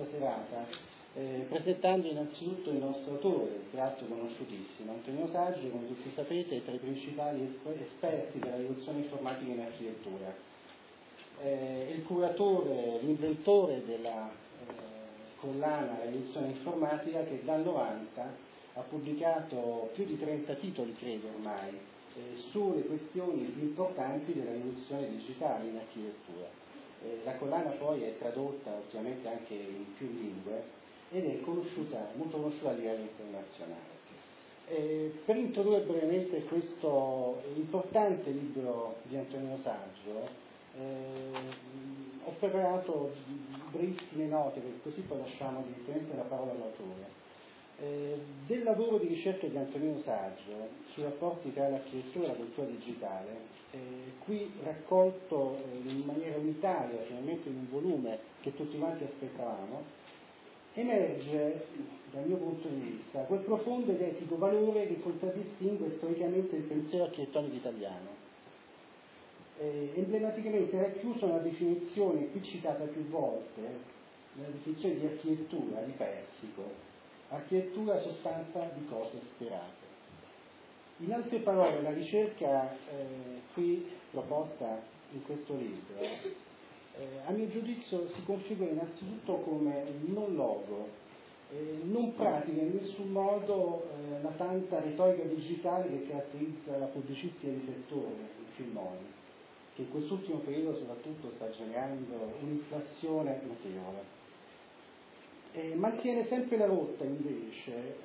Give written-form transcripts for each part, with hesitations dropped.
questa serata presentando innanzitutto il nostro autore, peraltro conosciutissimo, Antonino Saggio, come tutti sapete, è tra i principali esperti della rivoluzione informatica in architettura. È il curatore, l'inventore della collana Rivoluzione informatica, che dal 90 ha pubblicato più di 30 titoli, credo ormai, sulle questioni più importanti della rivoluzione digitale in architettura. La collana poi è tradotta ultimamente anche in più lingue ed è molto conosciuta a livello internazionale. Per introdurre brevemente questo importante libro di Antonino Saggio, ho preparato brevissime note, perché così poi lasciamo direttamente la parola all'autore. Del lavoro di ricerca di Antonino Saggio sui rapporti tra l'architettura e la cultura digitale, qui raccolto in maniera unitaria, finalmente in un volume che tutti quanti aspettavamo, emerge dal mio punto di vista quel profondo ed etico valore che contraddistingue storicamente il pensiero architettonico italiano, emblematicamente racchiuso nella definizione qui citata più volte, nella definizione di architettura di Persico: architettura sostanza di cose sperate. In altre parole, la ricerca qui proposta in questo libro a mio giudizio si configura innanzitutto come non logo, non pratica in nessun modo la tanta retorica digitale che caratterizza la pubblicistica di settore, il filmone, che in quest'ultimo periodo soprattutto sta generando un'inflazione notevole. Mantiene sempre la rotta invece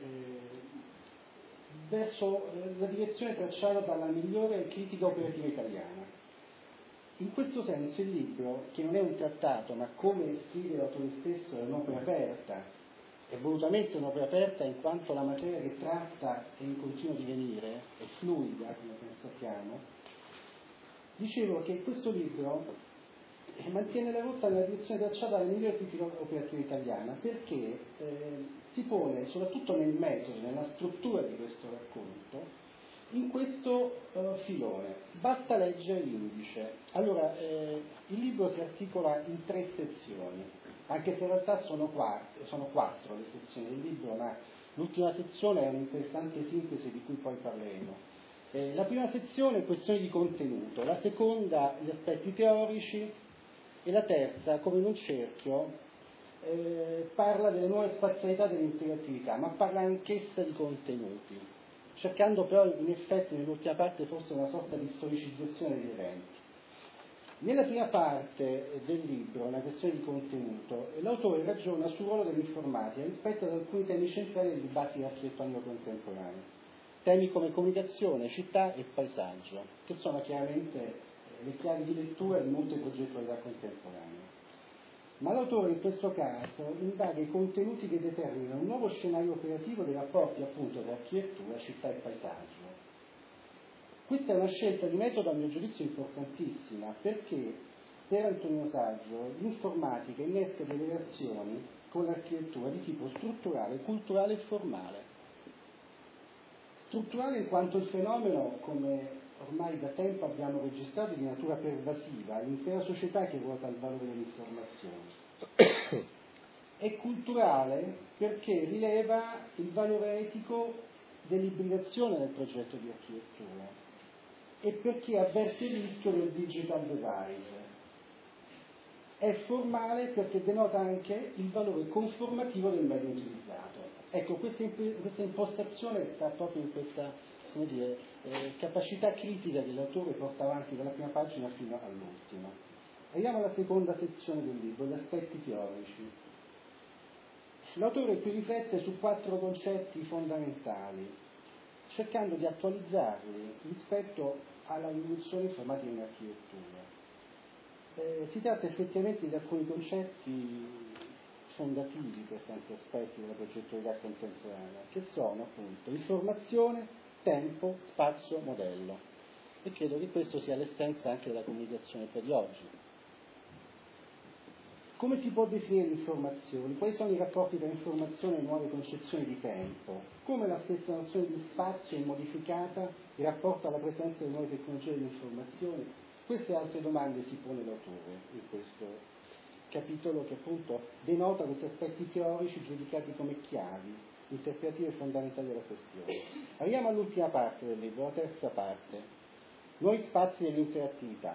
verso la direzione tracciata dalla migliore critica operativa italiana. In questo senso il libro, che non è un trattato, ma come scrive l'autore stesso, è un'opera aperta, è volutamente un'opera aperta in quanto la materia che tratta è in continuo divenire, è fluida, come sappiamo. Dicevo che questo libro mantiene la rotta nella direzione tracciata dalla migliore critica operativa italiana, perché si pone, soprattutto nel metodo, nella struttura di questo racconto, in questo filone. Basta leggere l'indice. Allora, il libro si articola in 3 sezioni, anche se in realtà sono 4 le sezioni del libro, ma l'ultima sezione è un'interessante sintesi di cui poi parleremo. La prima sezione è questioni di contenuto, la seconda gli aspetti teorici e la terza, come in un cerchio, parla delle nuove spazialità dell'interattività, ma parla anch'essa di contenuti, cercando però in effetti nell'ultima parte forse una sorta di storicizzazione degli eventi. Nella prima parte del libro, una questione di contenuto, l'autore ragiona sul ruolo dell'informatica rispetto ad alcuni temi centrali del dibattito architettonico contemporaneo, temi come comunicazione, città e paesaggio, che sono chiaramente le chiavi di lettura di molte progettualità contemporanee. Ma l'autore in questo caso indaga i contenuti che determinano un nuovo scenario operativo dei rapporti appunto tra architettura, città e paesaggio. Questa è una scelta di metodo a mio giudizio importantissima, perché per Antonino Saggio l'informatica innesca delle relazioni con l'architettura di tipo strutturale, culturale e formale. Strutturale in quanto il fenomeno, come ormai da tempo abbiamo registrato, di natura pervasiva, l'intera società che ruota il valore dell'informazione. È culturale perché rileva il valore etico dell'ibridazione del progetto di architettura e perché avverte il rischio del digital divide. È formale perché denota anche il valore conformativo del mezzo utilizzato. Ecco, questa impostazione sta proprio in questa, come dire, capacità critica che l'autore porta avanti dalla prima pagina fino all'ultima. Arriviamo alla seconda sezione del libro, gli aspetti teorici. L'autore qui riflette su 4 concetti fondamentali, cercando di attualizzarli rispetto alla rivoluzione informatica in architettura. Si tratta effettivamente di alcuni concetti fondativi per tanti aspetti della progettualità contemporanea, che sono appunto informazione, tempo, spazio, modello. E credo che questo sia l'essenza anche della comunicazione per di oggi. Come si può definire l'informazione? Quali sono i rapporti tra informazione e nuove concezioni di tempo? Come la stessa nozione di spazio è modificata in rapporto alla presenza delle nuove tecnologie dell'informazione? Queste altre domande si pone l'autore capitolo che appunto denota questi aspetti teorici giudicati come chiavi, interpretative fondamentali della questione. Arriviamo all'ultima parte del libro, la terza parte, nuovi spazi dell'interattività.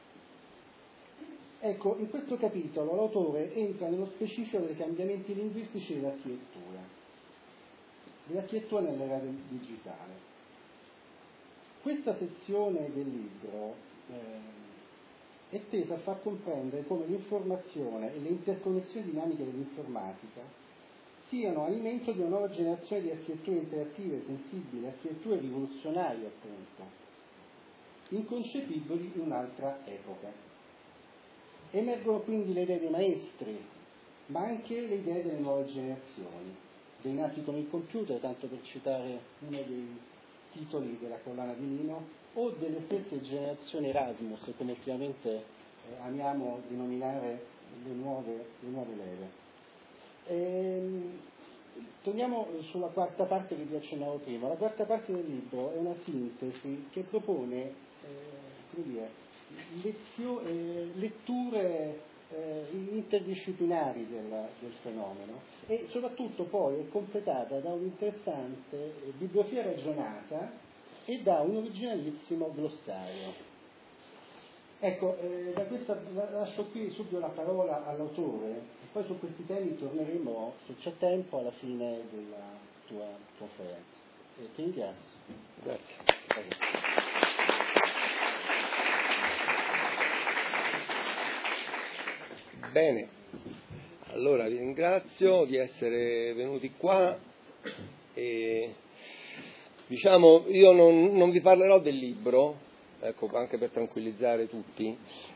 Ecco, in questo capitolo l'autore entra nello specifico dei cambiamenti linguistici dell'architettura nell'era del digitale. Questa sezione del libro è tesa a far comprendere come l'informazione e le interconnessioni dinamiche dell'informatica siano alimento di una nuova generazione di architetture interattive, sensibili, architetture rivoluzionarie appunto, inconcepibili in un'altra epoca. Emergono quindi le idee dei maestri, ma anche le idee delle nuove generazioni, dei nati con il computer, tanto per citare uno dei titoli della collana di Nino, o delle stesse generazioni Erasmus, come ultimamente amiamo denominare le nuove leve. Torniamo sulla quarta parte che vi accennavo prima. La quarta parte del libro è una sintesi che propone letture interdisciplinari del fenomeno e soprattutto poi è completata da un'interessante bibliografia ragionata e da un originalissimo glossario. Ecco, da questa lascio qui subito la parola all'autore e poi su questi temi torneremo, se c'è tempo, alla fine della tua conferenza. Ti ringrazio. Grazie. Bene, allora vi ringrazio di essere venuti qua e diciamo io non vi parlerò del libro, ecco, anche per tranquillizzare tutti,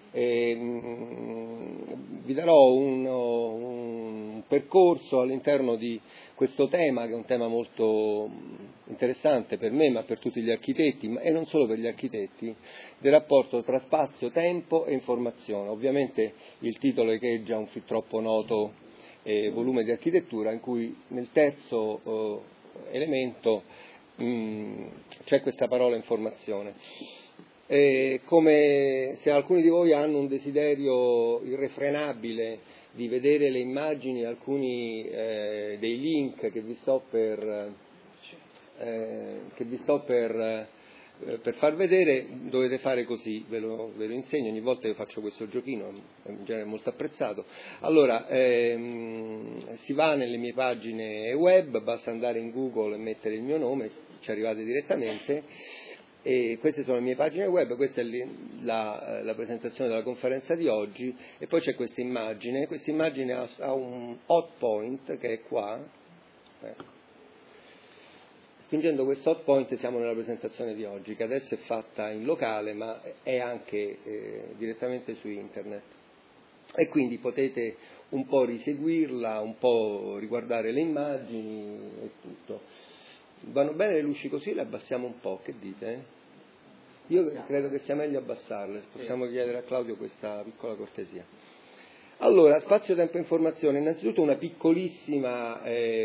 vi darò un percorso all'interno di questo tema che è un tema molto interessante per me ma per tutti gli architetti e non solo per gli architetti, del rapporto tra spazio, tempo e informazione. Ovviamente il titolo echeggia un fin troppo noto volume di architettura in cui nel terzo elemento c'è questa parola informazione. Come se alcuni di voi hanno un desiderio irrefrenabile di vedere le immagini, alcuni dei link che vi sto per far vedere, dovete fare così, ve lo insegno, ogni volta io faccio questo giochino, in genere molto apprezzato. Allora, si va nelle mie pagine web, basta andare in Google e mettere il mio nome, ci arrivate direttamente. E queste sono le mie pagine web, questa è la presentazione della conferenza di oggi e poi c'è questa immagine ha un hot point che è qua, ecco. Spingendo questo hot point siamo nella presentazione di oggi che adesso è fatta in locale ma è anche direttamente su internet e quindi potete un po' riseguirla, un po' riguardare le immagini e tutto. Vanno bene le luci così, le abbassiamo un po', che dite? Io credo che sia meglio abbassarle, possiamo chiedere a Claudio questa piccola cortesia. Allora, spazio, tempo e informazione, innanzitutto una piccolissima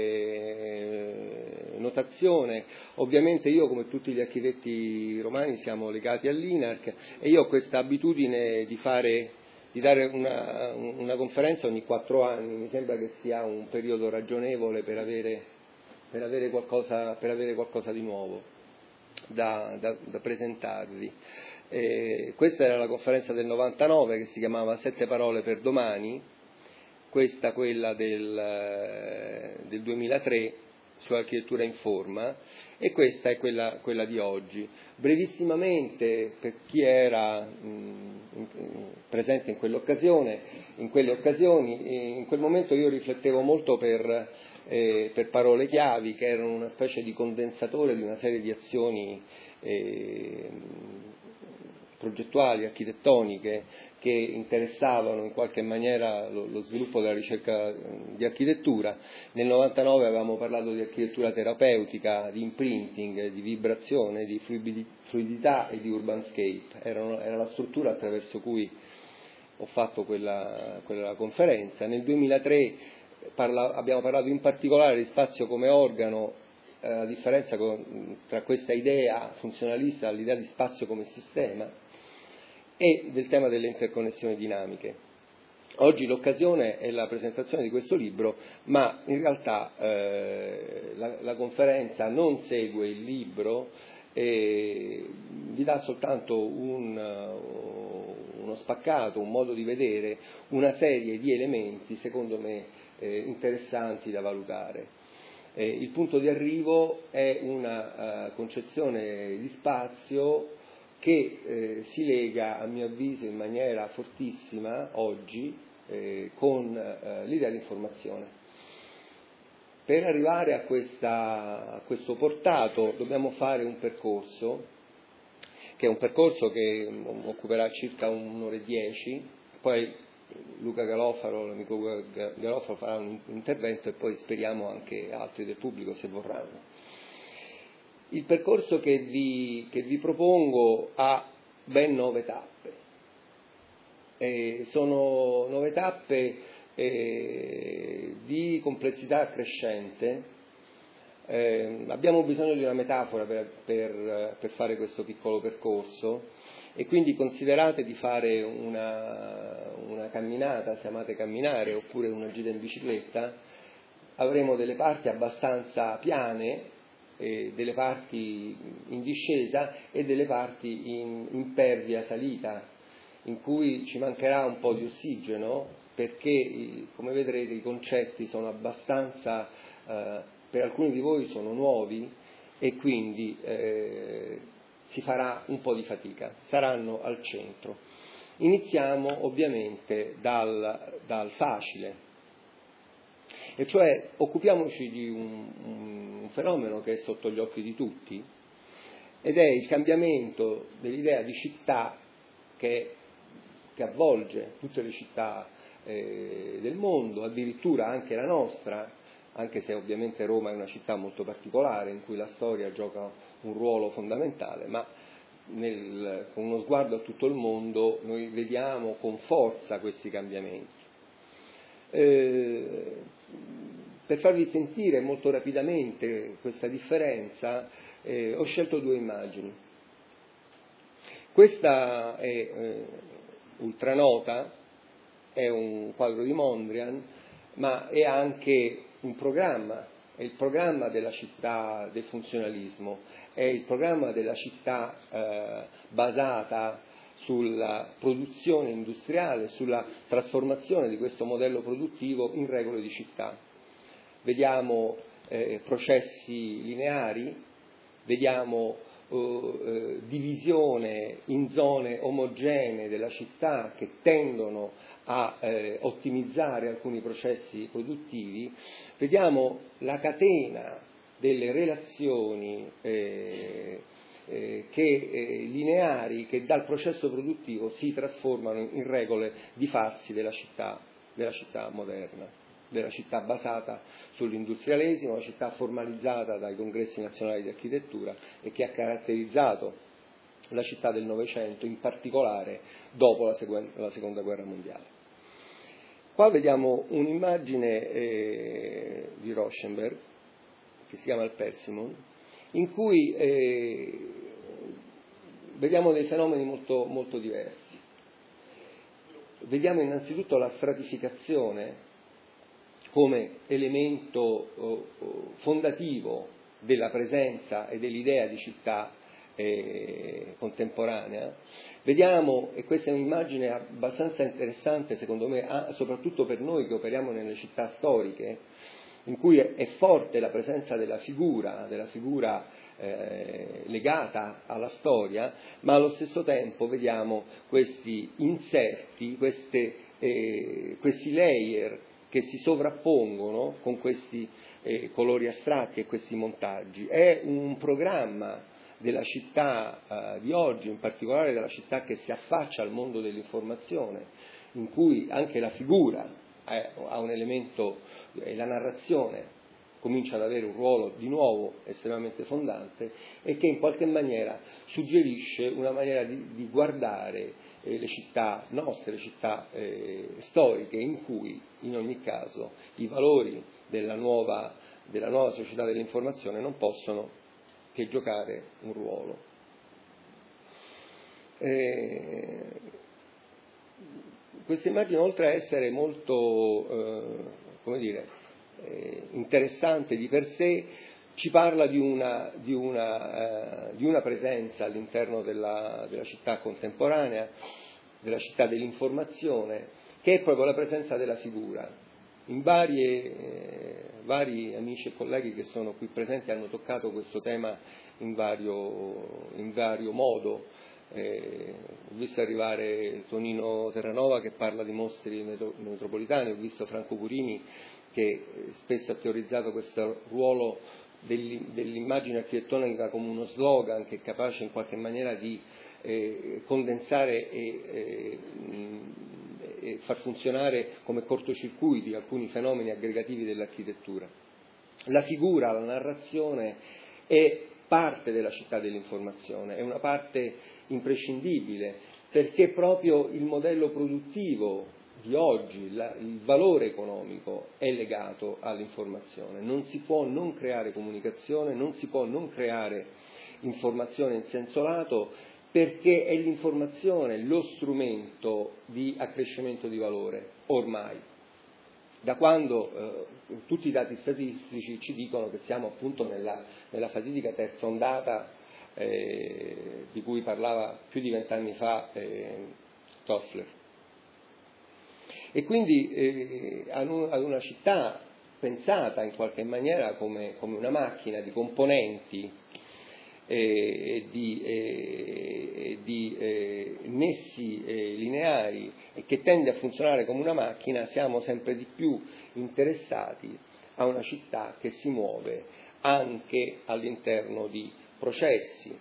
notazione, ovviamente io come tutti gli architetti romani siamo legati all'INARC e io ho questa abitudine di dare una conferenza ogni 4 anni, mi sembra che sia un periodo ragionevole per avere qualcosa di nuovo da presentarvi. Questa era la conferenza del 99 che si chiamava 7 parole per domani, questa quella del 2003 sull'architettura in forma e questa è quella di oggi. Brevissimamente, per chi era presente in quelle occasioni, in quel momento io riflettevo molto per parole chiavi che erano una specie di condensatore di una serie di azioni progettuali, architettoniche, che interessavano in qualche maniera lo sviluppo della ricerca di architettura. Nel 99 avevamo parlato di architettura terapeutica, di imprinting, di vibrazione, di fluidità e di urbanscape. Era la struttura attraverso cui ho fatto quella conferenza. Nel 2003 abbiamo parlato in particolare di spazio come organo, la differenza tra questa idea funzionalista e l'idea di spazio come sistema, e del tema delle interconnessioni dinamiche. Oggi l'occasione è la presentazione di questo libro, ma in realtà la conferenza non segue il libro, vi dà soltanto uno spaccato, un modo di vedere una serie di elementi, secondo me, interessanti da valutare. Il punto di arrivo è una concezione di spazio che si lega, a mio avviso, in maniera fortissima oggi con l'idea di informazione. Per arrivare a questo portato dobbiamo fare un percorso, che è un percorso che occuperà circa 1 ora e 10, poi Luca Galofaro, l'amico Galofaro, farà un intervento e poi speriamo anche altri del pubblico se vorranno. Il percorso che vi propongo ha ben 9 tappe. Sono 9 tappe di complessità crescente. Abbiamo bisogno di una metafora per fare questo piccolo percorso, e quindi considerate di fare una camminata, se amate camminare, oppure una gita in bicicletta. Avremo delle parti abbastanza piane, delle parti in discesa e delle parti in impervia salita, in cui ci mancherà un po' di ossigeno, perché come vedrete i concetti sono abbastanza, per alcuni di voi sono nuovi, e quindi si farà un po' di fatica, saranno al centro. Iniziamo ovviamente dal facile, e cioè occupiamoci di un fenomeno che è sotto gli occhi di tutti, ed è il cambiamento dell'idea di città che avvolge tutte le città del mondo, addirittura anche la nostra, anche se ovviamente Roma è una città molto particolare in cui la storia gioca un ruolo fondamentale, ma con uno sguardo a tutto il mondo noi vediamo con forza questi cambiamenti. Per farvi sentire molto rapidamente questa differenza, ho scelto 2 immagini. Questa è ultranota, è un quadro di Mondrian, ma è anche un programma, è il programma della città del funzionalismo, è il programma della città basata sulla produzione industriale, sulla trasformazione di questo modello produttivo in regole di città. Vediamo processi lineari, vediamo divisione in zone omogenee della città che tendono a ottimizzare alcuni processi produttivi, vediamo la catena delle relazioni lineari che dal processo produttivo si trasformano in regole di farsi della città moderna, della città basata sull'industrialesimo, una città formalizzata dai congressi nazionali di architettura e che ha caratterizzato la città del Novecento, in particolare dopo la Seconda Guerra Mondiale. Qua vediamo un'immagine di Rauschenberg, che si chiama il Persimmon, in cui vediamo dei fenomeni molto, molto diversi. Vediamo innanzitutto la stratificazione come elemento fondativo della presenza e dell'idea di città contemporanea. Vediamo, e questa è un'immagine abbastanza interessante secondo me, soprattutto per noi che operiamo nelle città storiche, in cui è forte la presenza della figura legata alla storia, ma allo stesso tempo vediamo questi inserti, questi layer che si sovrappongono con questi colori astratti e questi montaggi. È un programma della città di oggi, in particolare della città che si affaccia al mondo dell'informazione, in cui anche la figura ha un elemento, la narrazione comincia ad avere un ruolo di nuovo estremamente fondante, e che in qualche maniera suggerisce una maniera di guardare le città nostre, le città storiche, in cui in ogni caso i valori della nuova società dell'informazione non possono che giocare un ruolo. questa immagine, oltre a essere molto, interessante di per sé, ci parla di una presenza all'interno della città contemporanea, della città dell'informazione, che è proprio la presenza della figura. In vari amici e colleghi che sono qui presenti hanno toccato questo tema in vario modo. Ho visto arrivare Tonino Terranova che parla di mostri metropolitani, ho visto Franco Purini che spesso ha teorizzato questo ruolo dell'immagine architettonica come uno slogan che è capace in qualche maniera di condensare e far funzionare come cortocircuiti alcuni fenomeni aggregativi dell'architettura. La figura, la narrazione è parte della città dell'informazione, è una parte imprescindibile, perché proprio il modello produttivo di oggi, il valore economico è legato all'informazione. Non si può non creare comunicazione, non si può non creare informazione in senso lato, perché è l'informazione lo strumento di accrescimento di valore ormai. Da quando tutti i dati statistici ci dicono che siamo appunto nella fatidica terza ondata di cui parlava più di 20 anni fa Toffler. E quindi ad una città pensata in qualche maniera come una macchina di componenti e di nessi lineari e che tende a funzionare come una macchina, siamo sempre di più interessati a una città che si muove anche all'interno di processi.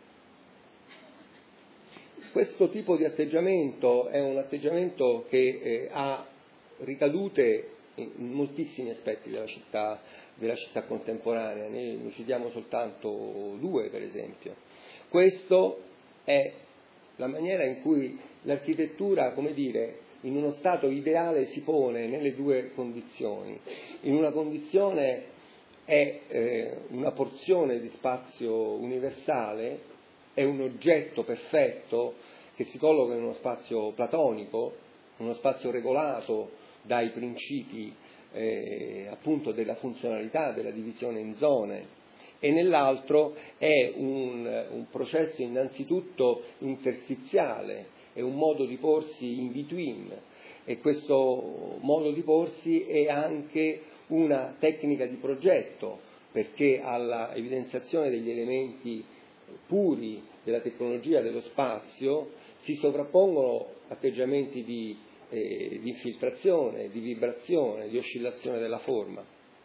Questo tipo di atteggiamento è un atteggiamento che ha ricadute in moltissimi aspetti della città contemporanea, ne citiamo soltanto due per esempio. Questo è la maniera in cui l'architettura, come dire, in uno stato ideale si pone nelle due condizioni. In una condizione è una porzione di spazio universale, è un oggetto perfetto che si colloca in uno spazio platonico, uno spazio regolato dai principi appunto della funzionalità, della divisione in zone, e nell'altro è un processo innanzitutto interstiziale, è un modo di porsi in between, e questo modo di porsi è anche una tecnica di progetto, perché alla evidenziazione degli elementi puri della tecnologia dello spazio si sovrappongono atteggiamenti di infiltrazione, di vibrazione, di oscillazione della forma.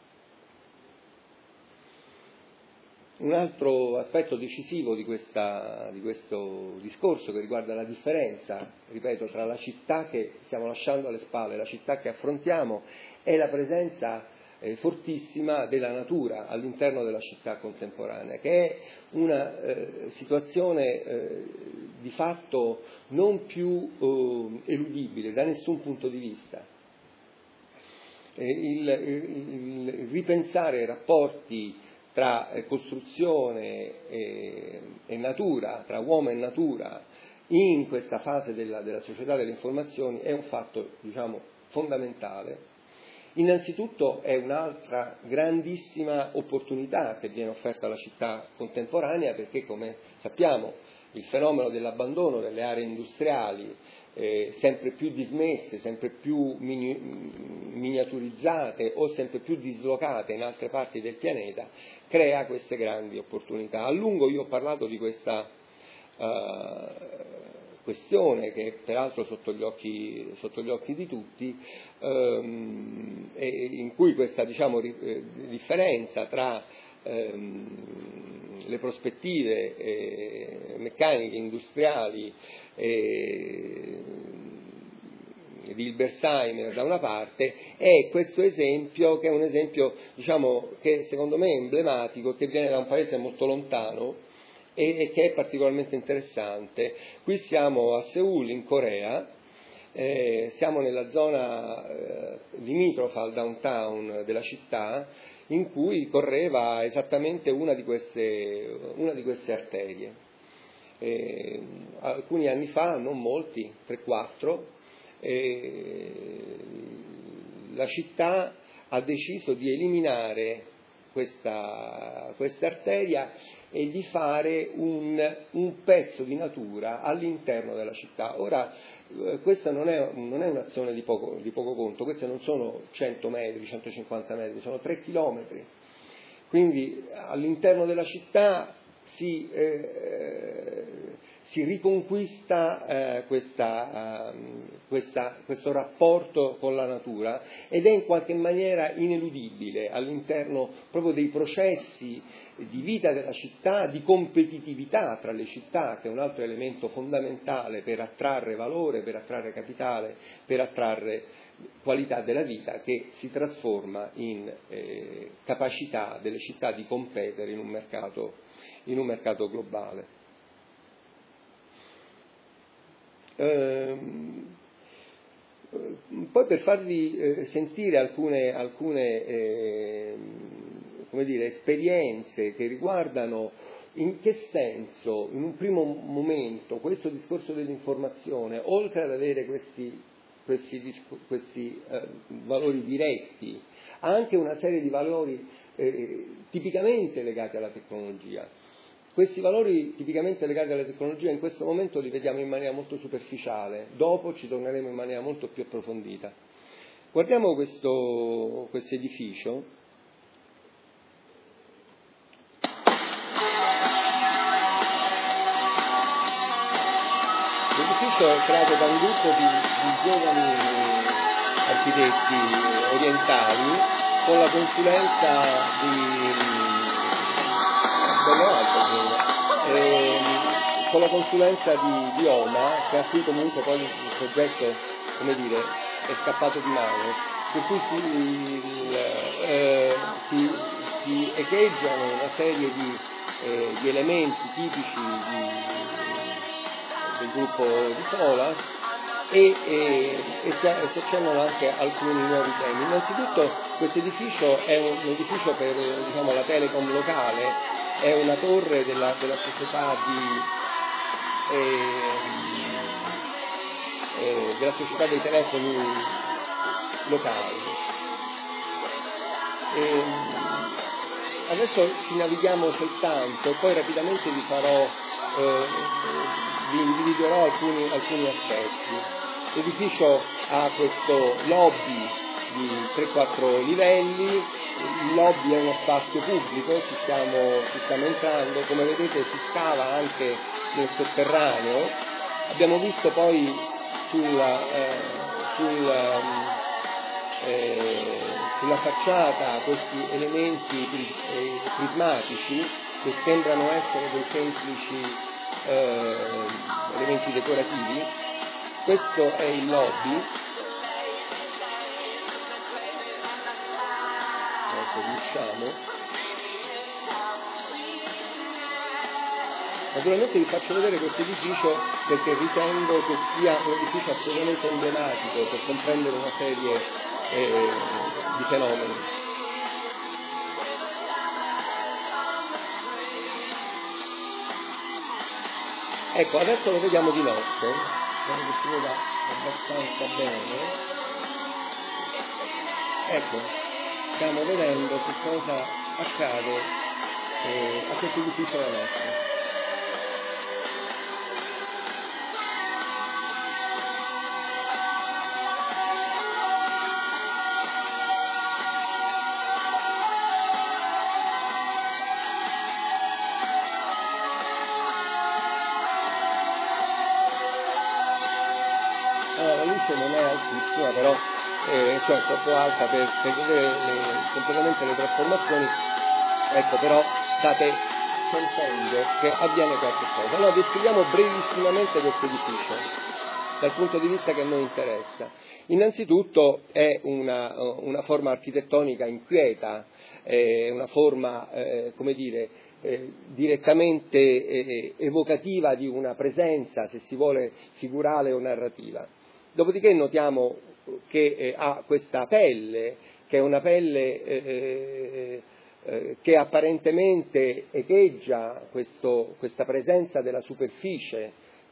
Un altro aspetto decisivo di questo discorso, che riguarda la differenza, ripeto, tra la città che stiamo lasciando alle spalle e la città che affrontiamo, è la presenza fortissima della natura all'interno della città contemporanea, che è una situazione di fatto non più eludibile da nessun punto di vista. Il ripensare i rapporti tra costruzione e natura, tra uomo e natura, in questa fase della società delle informazioni è un fatto, diciamo, fondamentale. Innanzitutto è un'altra grandissima opportunità che viene offerta alla città contemporanea, perché, come sappiamo, il fenomeno dell'abbandono delle aree industriali sempre più dismesse, sempre più miniaturizzate o sempre più dislocate in altre parti del pianeta, crea queste grandi opportunità. A lungo io ho parlato di questa questione, che peraltro sotto gli occhi di tutti, in cui questa, diciamo, differenza tra le prospettive meccaniche, industriali di Hilbersheimer da una parte, è questo esempio, che è un esempio, diciamo, che secondo me è emblematico, che viene da un paese molto lontano e che è particolarmente interessante. Qui siamo a Seul, in Corea, siamo nella zona limitrofa al downtown della città, in cui correva esattamente una di queste arterie. Alcuni anni fa, non molti, 3-4, la città ha deciso di eliminare questa arteria e di fare un pezzo di natura all'interno della città. Ora, questa non è un'azione di poco conto, queste non sono 100 metri, 150 metri, sono 3 chilometri. Quindi all'interno della città si riconquista questo rapporto con la natura ed è in qualche maniera ineludibile all'interno proprio dei processi di vita della città, di competitività tra le città, che è un altro elemento fondamentale per attrarre valore, per attrarre capitale, per attrarre qualità della vita, che si trasforma in capacità delle città di competere in un mercato globale. Poi per farvi sentire alcune come dire, esperienze che riguardano in che senso in un primo momento questo discorso dell'informazione, oltre ad avere questi valori diretti, ha anche una serie di valori tipicamente legati alla tecnologia. Questi valori tipicamente legati alla tecnologia in questo momento li vediamo in maniera molto superficiale, dopo ci torneremo in maniera molto più approfondita. Guardiamo questo edificio. L'edificio è creato da un gruppo di giovani architetti orientali con la consulenza con la consulenza di Oma, a cui comunque poi il progetto, come dire, è scappato di mano, per cui si echeggiano una serie di elementi tipici del gruppo di Solas e si accendono anche alcuni nuovi temi. Innanzitutto questo edificio è un edificio per la Telecom locale, è una torre della società della società dei telefoni locali. Adesso ci navighiamo soltanto e poi rapidamente vi individuerò alcuni aspetti. L'edificio ha questo lobby di 3-4 livelli, il lobby è uno spazio pubblico, ci stiamo entrando, come vedete si scava anche nel sotterraneo. Abbiamo visto poi sulla facciata questi elementi prismatici che sembrano essere dei semplici elementi decorativi. Questo è il lobby. Riusciamo. Naturalmente vi faccio vedere questo edificio perché ritengo che sia un edificio assolutamente emblematico per comprendere una serie di fenomeni. Ecco, adesso lo vediamo di notte, spero che si veda abbastanza bene. Ecco, stiamo vedendo che cosa accade a questo edificio la notte. La luce non è altissima, però cioè troppo alta per vedere completamente le trasformazioni, ecco, però state sentendo che avviene qualche cosa. Allora descriviamo brevissimamente questo edificio dal punto di vista che a noi interessa. Innanzitutto è una forma architettonica inquieta, una forma come dire direttamente evocativa di una presenza, se si vuole, figurale o narrativa. Dopodiché notiamo che ha questa pelle, che è una pelle che apparentemente echeggia questa presenza della superficie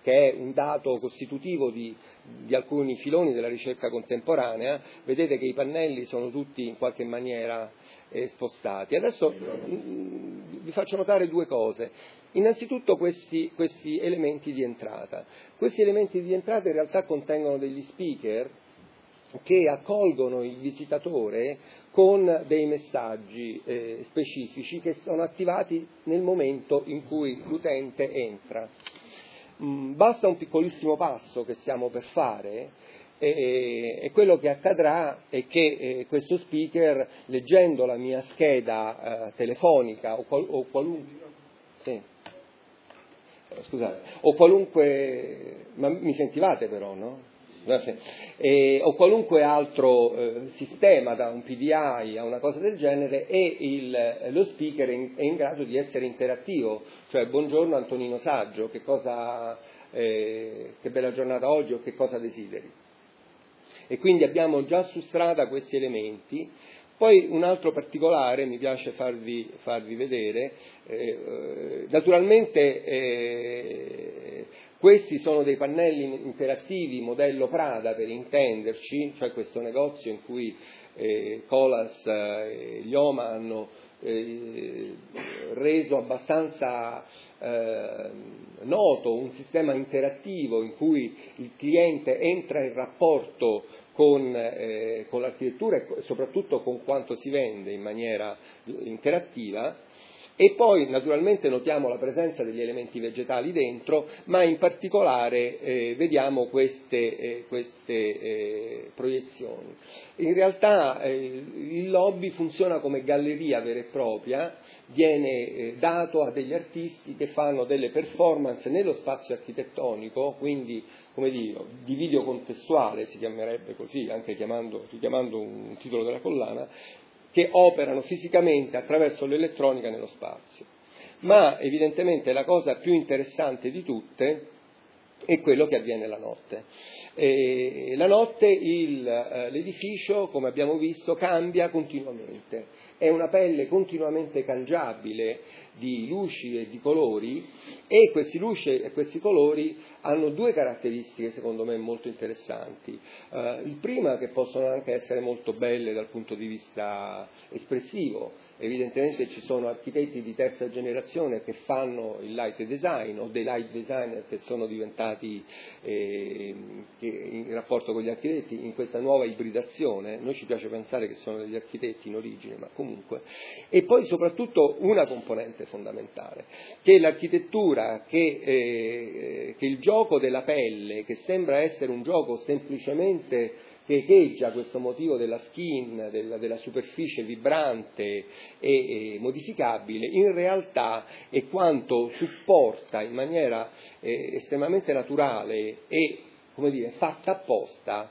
che è un dato costitutivo di alcuni filoni della ricerca contemporanea, vedete che i pannelli sono tutti in qualche maniera spostati. Adesso vi faccio notare due cose. Innanzitutto questi elementi di entrata. Questi elementi di entrata in realtà contengono degli speaker che accolgono il visitatore con dei messaggi specifici che sono attivati nel momento in cui l'utente entra. Basta un piccolissimo passo che stiamo per fare e quello che accadrà è che questo speaker, leggendo la mia scheda telefonica o qualunque... Sì. Scusate, o qualunque... ma mi sentivate però, no? O qualunque altro sistema, da un PDI a una cosa del genere, e lo speaker è in grado di essere interattivo, cioè buongiorno Antonino Saggio, che bella giornata oggi, o che cosa desideri. E quindi abbiamo già su strada questi elementi. Poi un altro particolare mi piace farvi vedere, naturalmente questi sono dei pannelli interattivi modello Prada, per intenderci, cioè questo negozio in cui Colas e gli Oma hanno reso abbastanza noto un sistema interattivo in cui il cliente entra in rapporto con l'architettura e soprattutto con quanto si vende in maniera interattiva. E poi naturalmente notiamo la presenza degli elementi vegetali dentro, ma in particolare vediamo queste proiezioni. In realtà il lobby funziona come galleria vera e propria, viene dato a degli artisti che fanno delle performance nello spazio architettonico, quindi come dire, di video contestuale si chiamerebbe così, anche richiamando un titolo della collana, che operano fisicamente attraverso l'elettronica nello spazio. Ma evidentemente la cosa più interessante di tutte è quello che avviene la notte. La notte l'edificio, come abbiamo visto, cambia continuamente. È una pelle continuamente cangiabile di luci e di colori, e questi luci e questi colori hanno due caratteristiche secondo me molto interessanti. Il prima, che possono anche essere molto belle dal punto di vista espressivo. Evidentemente ci sono architetti di terza generazione che fanno il light design, o dei light designer che sono diventati in rapporto con gli architetti in questa nuova ibridazione. Noi ci piace pensare che sono degli architetti in origine, ma comunque. E poi soprattutto una componente fondamentale, che l'architettura, che il gioco della pelle, che sembra essere un gioco semplicemente che echeggia questo motivo della skin, della superficie vibrante e modificabile, in realtà è quanto supporta in maniera estremamente naturale e, come dire, fatta apposta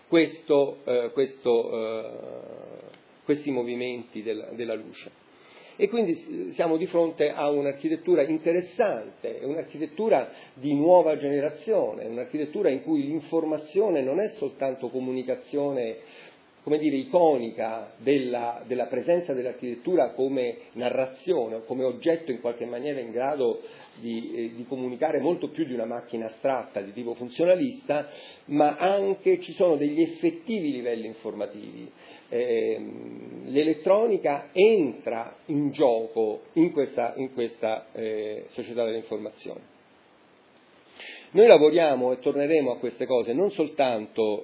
questi movimenti della luce. E quindi siamo di fronte a un'architettura interessante, un'architettura di nuova generazione, un'architettura in cui l'informazione non è soltanto comunicazione, come dire, iconica della presenza dell'architettura come narrazione o come oggetto in qualche maniera in grado di comunicare molto più di una macchina astratta di tipo funzionalista, ma anche ci sono degli effettivi livelli informativi. L'elettronica entra in gioco in questa società dell'informazione. Noi lavoriamo, e torneremo a queste cose, non soltanto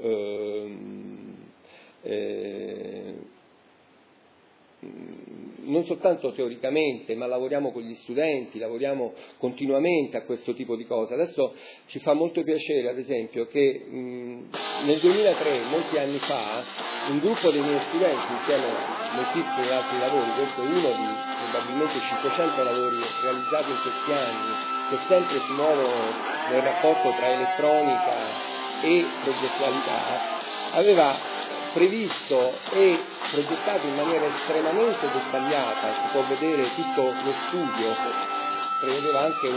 teoricamente, ma lavoriamo con gli studenti, lavoriamo continuamente a questo tipo di cose. Adesso ci fa molto piacere, ad esempio, che nel 2003, molti anni fa, un gruppo dei miei studenti, insieme a moltissimi altri lavori, questo è uno di probabilmente 500 lavori realizzati in questi anni, che sempre si muovono nel rapporto tra elettronica e progettualità, aveva previsto e progettato in maniera estremamente dettagliata, si può vedere tutto lo studio, prevedeva anche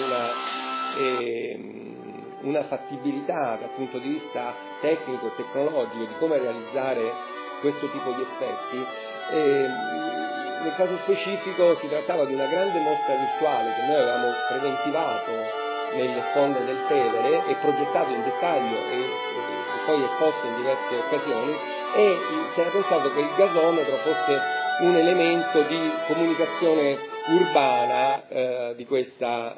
una fattibilità dal punto di vista tecnico e tecnologico di come realizzare questo tipo di effetti. Nel caso specifico si trattava di una grande mostra virtuale che noi avevamo preventivato nelle sponde del Tevere e progettato in dettaglio e poi esposto in diverse occasioni, e si era pensato che il gasometro fosse un elemento di comunicazione urbana di questa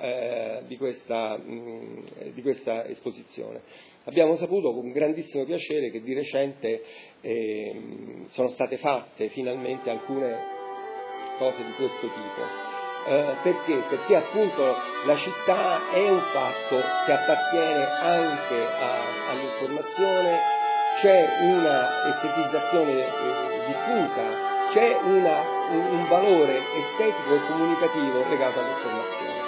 esposizione. Abbiamo saputo con grandissimo piacere che di recente sono state fatte finalmente alcune cose di questo tipo. Perché? Perché appunto la città è un fatto che appartiene anche all'informazione, c'è una estetizzazione diffusa, c'è un valore estetico e comunicativo legato all'informazione.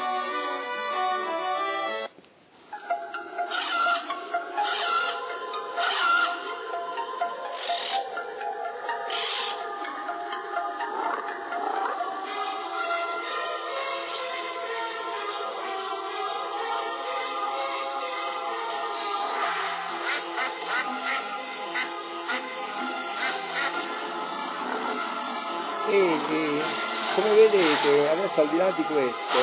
E come vedete, adesso al di là di questo,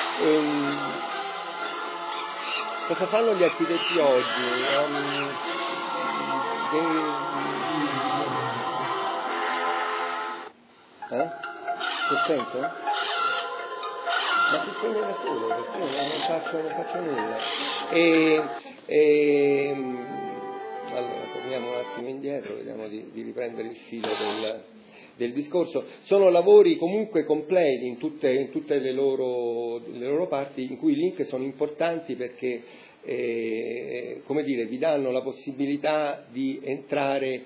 cosa fanno gli architetti oggi? Che senso? Ma si spegne da solo, perché non faccio nulla. Allora, torniamo un attimo indietro, vediamo di riprendere il filo del discorso. Sono lavori comunque completi in tutte le loro parti, in cui i link sono importanti perché come dire, vi danno la possibilità di entrare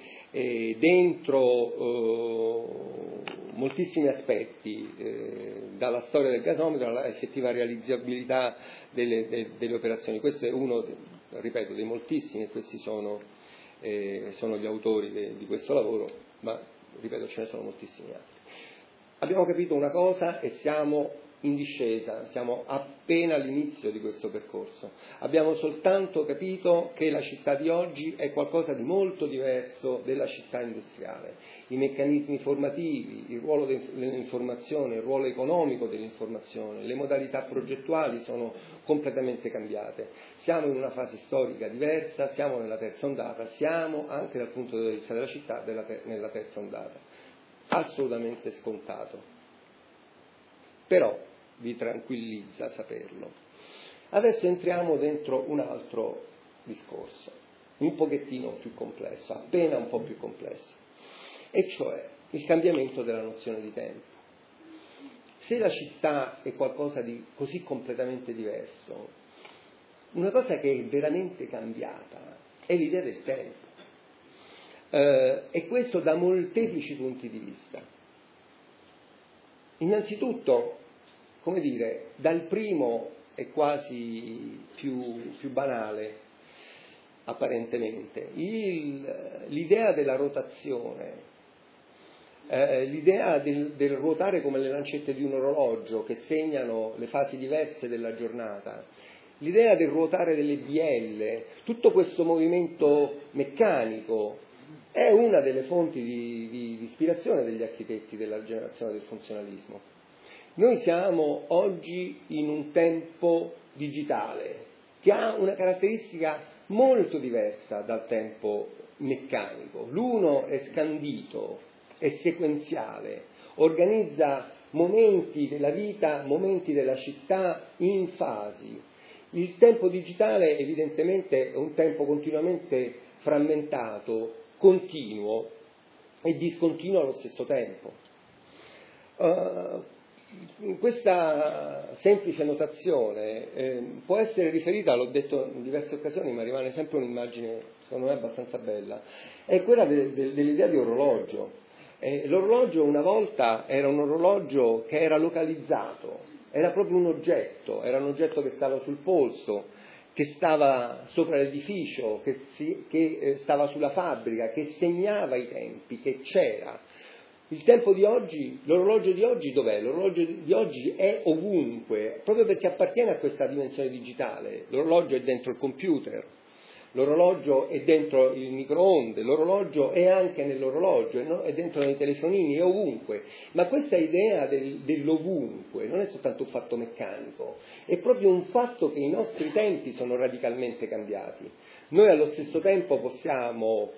dentro moltissimi aspetti, dalla storia del gasometro alla effettiva realizzabilità delle operazioni. Questo è uno, ripeto, dei moltissimi, e questi sono gli autori di questo lavoro, ma ripeto, ce ne sono moltissimi altri. Abbiamo capito una cosa e siamo in discesa, siamo appena all'inizio di questo percorso. Abbiamo soltanto capito che la città di oggi è qualcosa di molto diverso della città industriale. I meccanismi formativi, il ruolo dell'informazione, il ruolo economico dell'informazione, le modalità progettuali sono completamente cambiate. Siamo in una fase storica diversa, siamo nella terza ondata, siamo anche dal punto di vista della città nella terza ondata. Assolutamente scontato. Però vi tranquillizza saperlo. Adesso entriamo dentro un altro discorso, un pochettino più complesso, appena un po' più complesso, e cioè il cambiamento della nozione di tempo. Se la città è qualcosa di così completamente diverso, una cosa che è veramente cambiata è l'idea del tempo, e questo da molteplici punti di vista. Innanzitutto, come dire, dal primo è quasi più banale, apparentemente, l'idea della rotazione, l'idea del ruotare come le lancette di un orologio che segnano le fasi diverse della giornata, l'idea del ruotare delle bielle, tutto questo movimento meccanico è una delle fonti di ispirazione degli architetti della generazione del funzionalismo. Noi siamo oggi in un tempo digitale che ha una caratteristica molto diversa dal tempo meccanico. L'uno è scandito, è sequenziale, organizza momenti della vita, momenti della città in fasi. Il tempo digitale evidentemente è un tempo continuamente frammentato, continuo e discontinuo allo stesso tempo. Questa semplice notazione può essere riferita, l'ho detto in diverse occasioni, ma rimane sempre un'immagine secondo me abbastanza bella, è quella dell'idea di orologio. L'orologio una volta era un orologio che era localizzato, era proprio un oggetto, era un oggetto che stava sul polso, che stava sopra l'edificio, che stava sulla fabbrica, che segnava i tempi, che c'era. Il tempo di oggi, l'orologio di oggi dov'è? L'orologio di oggi è ovunque, proprio perché appartiene a questa dimensione digitale. L'orologio è dentro il computer, l'orologio è dentro il microonde, l'orologio è anche nell'orologio, è dentro nei telefonini, è ovunque. Ma questa idea dell'ovunque non è soltanto un fatto meccanico, è proprio un fatto che i nostri tempi sono radicalmente cambiati. Noi allo stesso tempo possiamo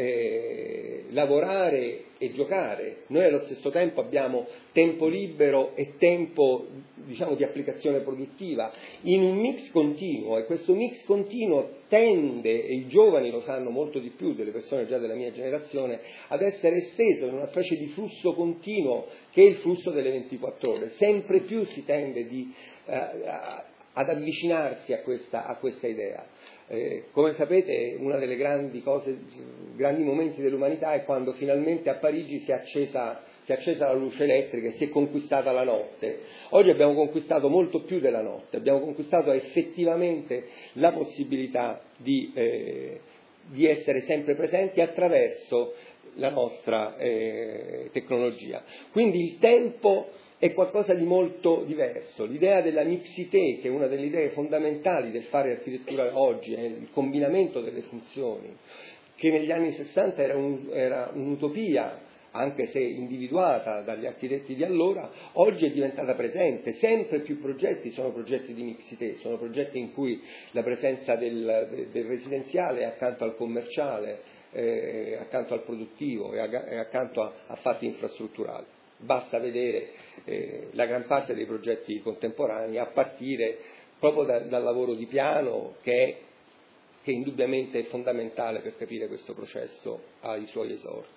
lavorare e giocare, noi allo stesso tempo abbiamo tempo libero e tempo, diciamo, di applicazione produttiva, in un mix continuo, e questo mix continuo tende, e i giovani lo sanno molto di più delle persone già della mia generazione, ad essere esteso in una specie di flusso continuo che è il flusso delle 24 ore. Sempre più si tende ad avvicinarsi a questa idea. Come sapete, una delle grandi momenti dell'umanità è quando finalmente a Parigi si è accesa la luce elettrica e si è conquistata la notte. Oggi abbiamo conquistato molto più della notte, abbiamo conquistato effettivamente la possibilità di essere sempre presenti attraverso la nostra tecnologia. Quindi il tempo è qualcosa di molto diverso. L'idea della mixité, che è una delle idee fondamentali del fare architettura oggi, è il combinamento delle funzioni, che negli anni 60 era un'utopia, anche se individuata dagli architetti di allora, oggi è diventata presente. Sempre più progetti sono progetti di mixité, sono progetti in cui la presenza del residenziale è accanto al commerciale, accanto al produttivo e accanto a fatti infrastrutturali. Basta vedere la gran parte dei progetti contemporanei, a partire proprio dal lavoro di piano, che indubbiamente è fondamentale per capire questo processo ai suoi esordi.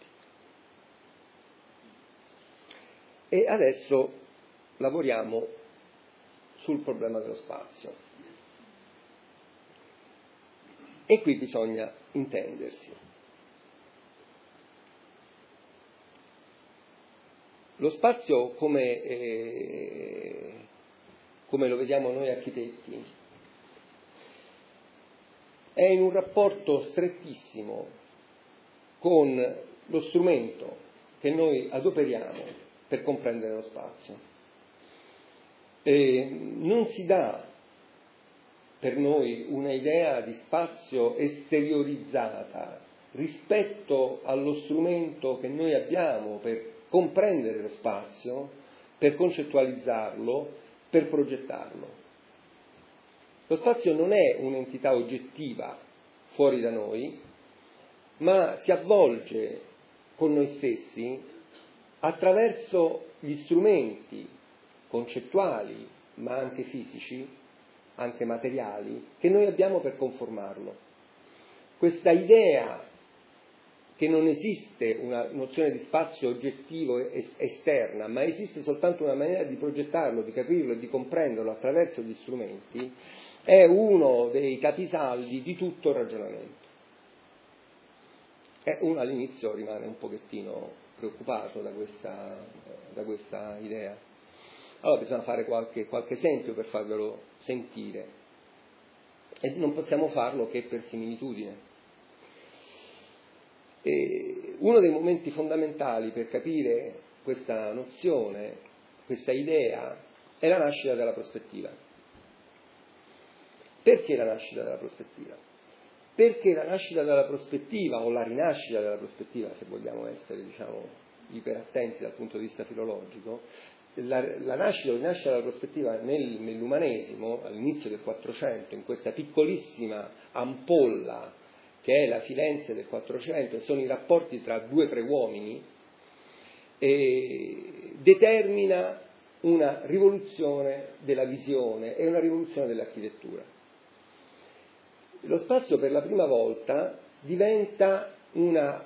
E adesso lavoriamo sul problema dello spazio. E qui bisogna intendersi. Lo spazio, come lo vediamo noi architetti, è in un rapporto strettissimo con lo strumento che noi adoperiamo per comprendere lo spazio. Non si dà per noi una idea di spazio esteriorizzata rispetto allo strumento che noi abbiamo per comprendere lo spazio, per concettualizzarlo, per progettarlo. Lo spazio non è un'entità oggettiva fuori da noi, ma si avvolge con noi stessi attraverso gli strumenti concettuali, ma anche fisici, anche materiali, che noi abbiamo per conformarlo. Questa idea che non esiste una nozione di spazio oggettivo esterna, ma esiste soltanto una maniera di progettarlo, di capirlo e di comprenderlo attraverso gli strumenti, è uno dei capisaldi di tutto il ragionamento. E uno all'inizio rimane un pochettino preoccupato da questa idea. Allora bisogna fare qualche esempio per farvelo sentire, e non possiamo farlo che per similitudine. Uno dei momenti fondamentali per capire questa nozione, questa idea, è la nascita della prospettiva. Perché la nascita della prospettiva? Perché la nascita della prospettiva, o la rinascita della prospettiva, se vogliamo essere, iperattenti dal punto di vista filologico, la nascita o rinascita della prospettiva nell'umanesimo, all'inizio del 400, in questa piccolissima ampolla che è la Firenze del 400, e sono i rapporti tra due pre-uomini, determina una rivoluzione della visione e una rivoluzione dell'architettura. Lo spazio per la prima volta diventa una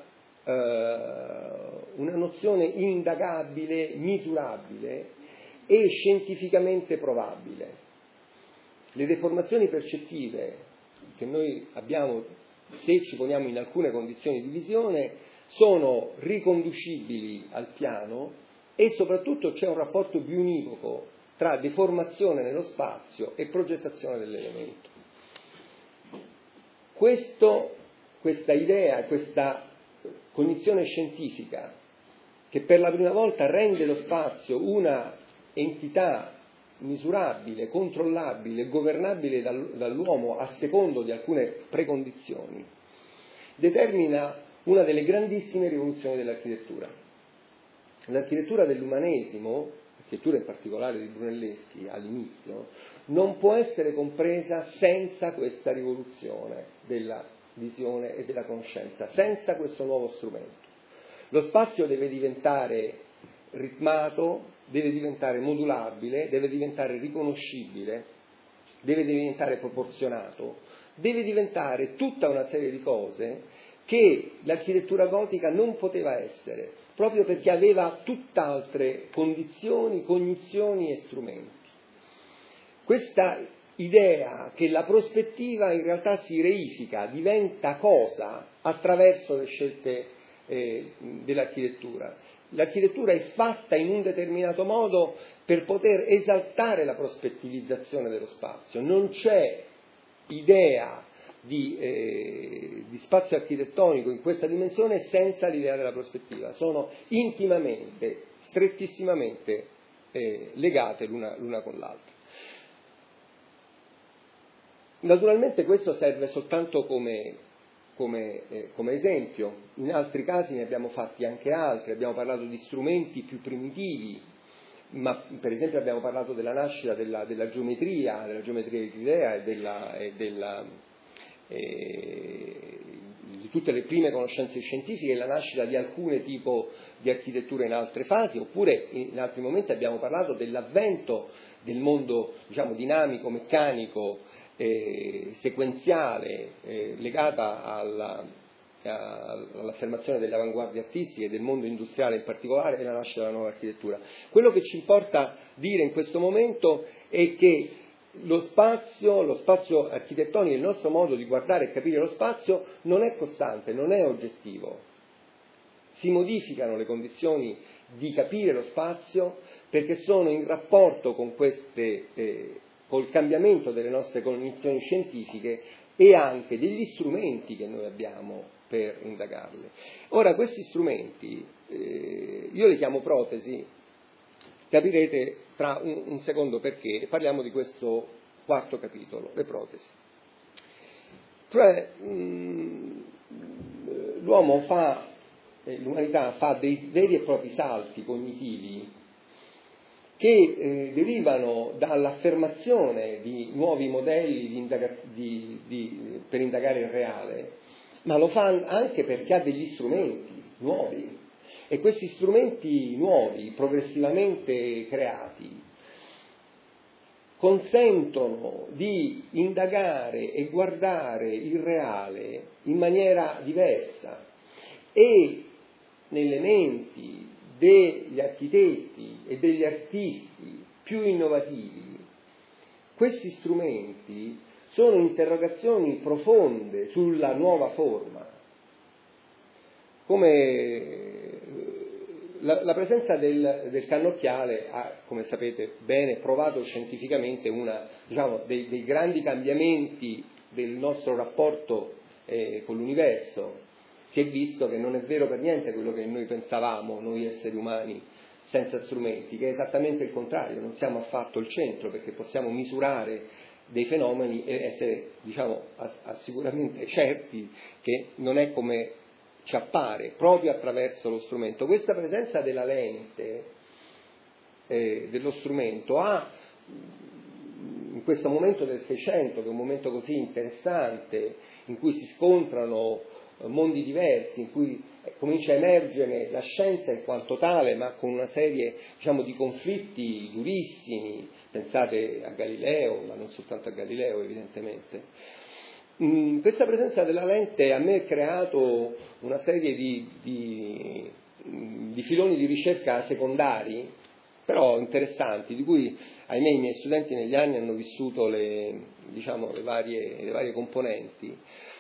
nozione indagabile, misurabile e scientificamente provabile. Le deformazioni percettive che noi abbiamo, se ci poniamo in alcune condizioni di visione, sono riconducibili al piano, e soprattutto c'è un rapporto biunivoco tra deformazione nello spazio e progettazione dell'elemento. Questa idea, questa cognizione scientifica, che per la prima volta rende lo spazio una entità misurabile, controllabile, governabile dall'uomo a secondo di alcune precondizioni, determina una delle grandissime rivoluzioni dell'architettura. L'architettura dell'umanesimo, l'architettura in particolare di Brunelleschi all'inizio, non può essere compresa senza questa rivoluzione della visione e della conoscenza, senza questo nuovo strumento. Lo spazio deve diventare ritmato, deve diventare modulabile, deve diventare riconoscibile, deve diventare proporzionato, deve diventare tutta una serie di cose che l'architettura gotica non poteva essere, proprio perché aveva tutt'altre condizioni, cognizioni e strumenti. Questa idea che la prospettiva in realtà si reifica, diventa cosa attraverso le scelte dell'architettura. L'architettura è fatta in un determinato modo per poter esaltare la prospettivizzazione dello spazio. Non c'è idea di spazio architettonico in questa dimensione senza l'idea della prospettiva. Sono intimamente, strettissimamente legate l'una con l'altra. Naturalmente questo serve soltanto come esempio, in altri casi ne abbiamo fatti anche altri, abbiamo parlato di strumenti più primitivi, ma per esempio abbiamo parlato della nascita della geometria euclidea di tutte le prime conoscenze scientifiche e la nascita di alcune tipo di architettura in altre fasi, oppure in altri momenti abbiamo parlato dell'avvento del mondo, diciamo, dinamico, meccanico, sequenziale, legata all'affermazione delle avanguardie artistiche e del mondo industriale in particolare e la nascita della nuova architettura. Quello che ci importa dire in questo momento è che lo spazio architettonico, il nostro modo di guardare e capire lo spazio non è costante, non è oggettivo. Si modificano le condizioni di capire lo spazio perché sono in rapporto con col cambiamento delle nostre cognizioni scientifiche e anche degli strumenti che noi abbiamo per indagarle. Ora, questi strumenti, io li chiamo protesi, capirete tra un secondo perché, parliamo di questo quarto capitolo, le protesi. Cioè, l'umanità fa dei veri e propri salti cognitivi che derivano dall'affermazione di nuovi modelli per indagare il reale, ma lo fa anche perché ha degli strumenti nuovi. E questi strumenti nuovi, progressivamente creati, consentono di indagare e guardare il reale in maniera diversa e nelle menti degli architetti e degli artisti più innovativi, questi strumenti sono interrogazioni profonde sulla nuova forma. Come la presenza del cannocchiale ha, come sapete bene, provato scientificamente dei grandi cambiamenti del nostro rapporto con l'universo. Si è visto che non è vero per niente quello che noi pensavamo, noi esseri umani senza strumenti, che è esattamente il contrario, non siamo affatto il centro, perché possiamo misurare dei fenomeni e essere, sicuramente certi che non è come ci appare, proprio attraverso lo strumento. Questa presenza della lente, dello strumento, in questo momento del Seicento, che è un momento così interessante, in cui si scontrano mondi diversi, in cui comincia a emergere la scienza in quanto tale, ma con una serie di conflitti durissimi. Pensate a Galileo, ma non soltanto a Galileo evidentemente. Questa presenza della lente a me ha creato una serie di filoni di ricerca secondari, però interessanti, di cui ahimè i miei studenti negli anni hanno vissuto le varie componenti.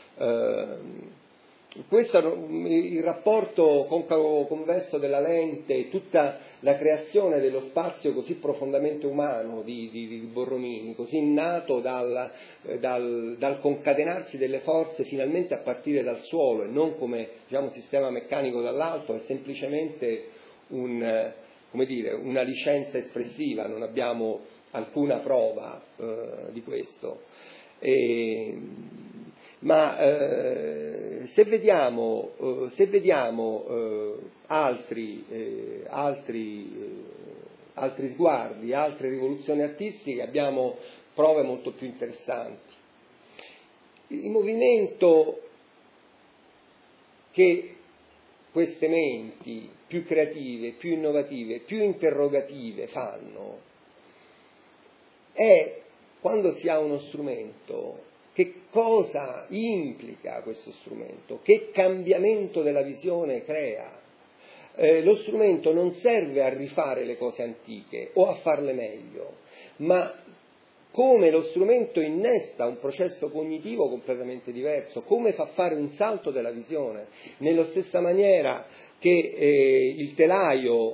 Il rapporto concavo-convesso della lente, tutta la creazione dello spazio così profondamente umano di Borromini, così nato dal concatenarsi delle forze finalmente a partire dal suolo e non come sistema meccanico dall'alto, è semplicemente come dire, una licenza espressiva, non abbiamo alcuna prova di questo. Ma se vediamo altri sguardi, altre rivoluzioni artistiche, abbiamo prove molto più interessanti. Il movimento che queste menti più creative, più innovative, più interrogative fanno è quando si ha uno strumento, che cosa implica questo strumento, che cambiamento della visione crea. Lo strumento non serve a rifare le cose antiche o a farle meglio, ma come lo strumento innesta un processo cognitivo completamente diverso, come fa fare un salto della visione, nella stessa maniera che il telaio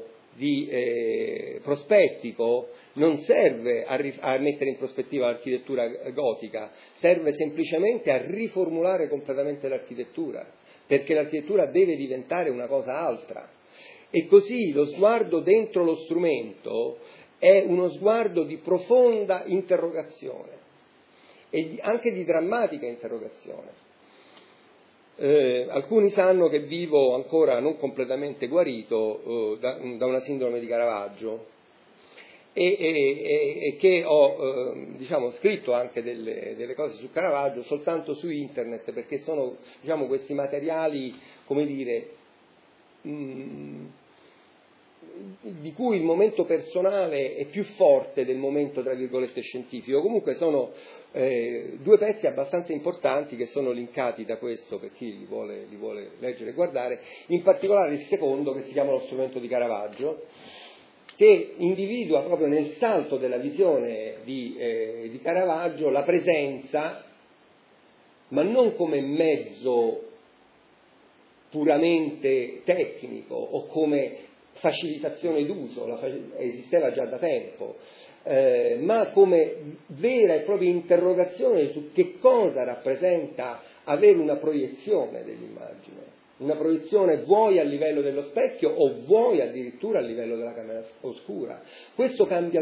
prospettico non serve a mettere in prospettiva l'architettura gotica, serve semplicemente a riformulare completamente l'architettura, perché l'architettura deve diventare una cosa altra. E così lo sguardo dentro lo strumento è uno sguardo di profonda interrogazione e anche di drammatica interrogazione. Alcuni sanno che vivo ancora non completamente guarito da una sindrome di Caravaggio e che ho scritto anche delle cose su Caravaggio soltanto su internet, perché sono questi materiali, come dire, di cui il momento personale è più forte del momento tra virgolette scientifico. Comunque sono due pezzi abbastanza importanti che sono linkati da questo per chi li vuole leggere e guardare, in particolare il secondo, che si chiama Lo strumento di Caravaggio, che individua proprio nel salto della visione di Caravaggio la presenza, ma non come mezzo puramente tecnico o come facilitazione d'uso, esisteva già da tempo, ma come vera e propria interrogazione su che cosa rappresenta avere una proiezione dell'immagine, una proiezione vuoi a livello dello specchio o vuoi addirittura a livello della camera oscura. Questo cambia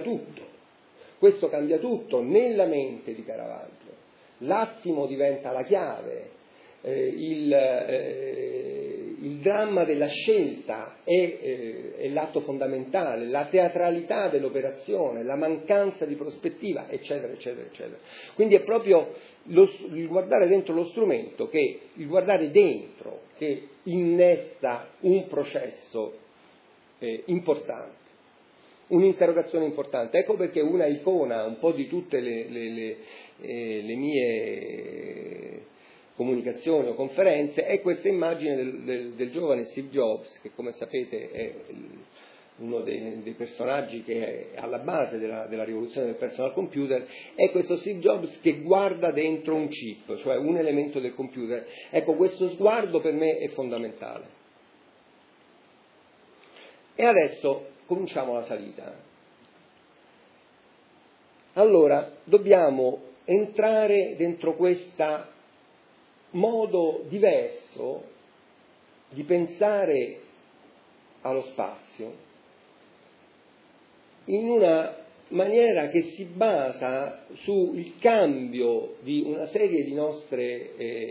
tutto nella mente di Caravaggio. L'attimo diventa la chiave. Il dramma della scelta è l'atto fondamentale, la teatralità dell'operazione, la mancanza di prospettiva, eccetera, eccetera, eccetera. Quindi è proprio il guardare dentro lo strumento, il guardare dentro, che innesta un processo importante, un'interrogazione importante. Ecco perché una icona un po' di tutte le mie comunicazioni o conferenze è questa immagine del giovane Steve Jobs, che come sapete è uno dei personaggi che è alla base della rivoluzione del personal computer. È questo Steve Jobs che guarda dentro un chip, cioè un elemento del computer. Ecco, questo sguardo per me è fondamentale. E adesso cominciamo la salita. Allora, dobbiamo entrare dentro questo modo diverso di pensare allo spazio, in una maniera che si basa sul cambio di una serie di nostre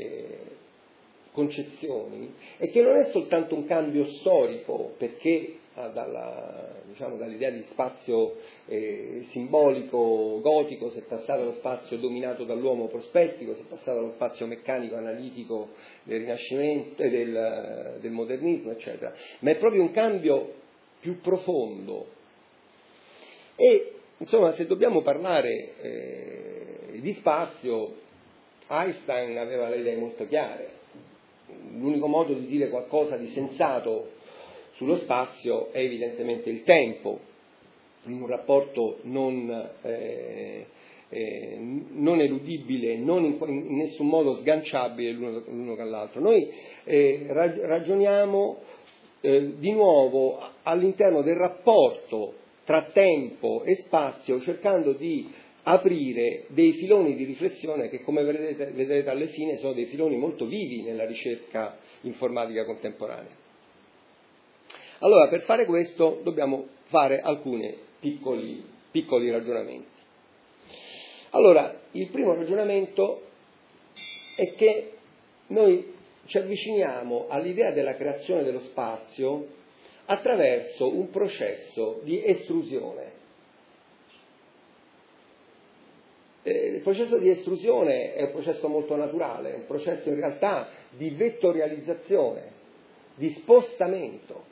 concezioni, e che non è soltanto un cambio storico, perché dall'idea di spazio simbolico gotico si è passato allo spazio dominato dall'uomo prospettico, si è passato allo spazio meccanico analitico del Rinascimento e del modernismo, eccetera, ma è proprio un cambio più profondo. E insomma, se dobbiamo parlare di spazio, Einstein aveva le idee molto chiare. L'unico modo di dire qualcosa di sensato sullo spazio è evidentemente il tempo, in un rapporto non eludibile, non in nessun modo sganciabile l'uno con l'altro. Noi ragioniamo di nuovo all'interno del rapporto tra tempo e spazio, cercando di aprire dei filoni di riflessione che, come vedrete alla fine, sono dei filoni molto vivi nella ricerca informatica contemporanea. Allora, per fare questo dobbiamo fare alcuni piccoli ragionamenti. Allora, il primo ragionamento è che noi ci avviciniamo all'idea della creazione dello spazio attraverso un processo di estrusione. Il processo di estrusione è un processo molto naturale, è un processo in realtà di vettorializzazione, di spostamento.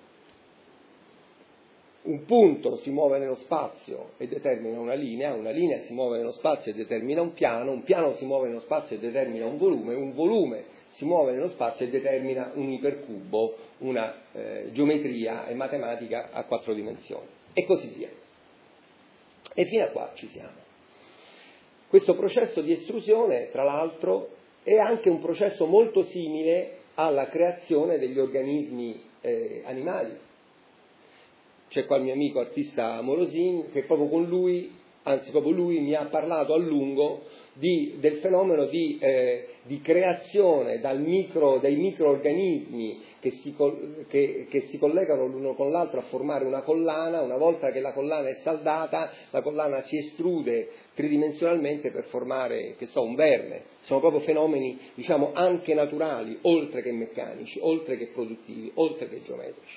Un punto si muove nello spazio e determina una linea si muove nello spazio e determina un piano si muove nello spazio e determina un volume si muove nello spazio e determina un ipercubo, una geometria e matematica a 4 dimensioni, e così via. E fino a qua ci siamo. Questo processo di estrusione, tra l'altro, è anche un processo molto simile alla creazione degli organismi animali. C'è qua il mio amico artista Morosin, che proprio lui mi ha parlato a lungo del fenomeno di creazione dei microorganismi che si collegano l'uno con l'altro a formare una collana. Una volta che la collana è saldata, la collana si estrude tridimensionalmente per formare, un verme. Sono proprio fenomeni, anche naturali, oltre che meccanici, oltre che produttivi, oltre che geometrici.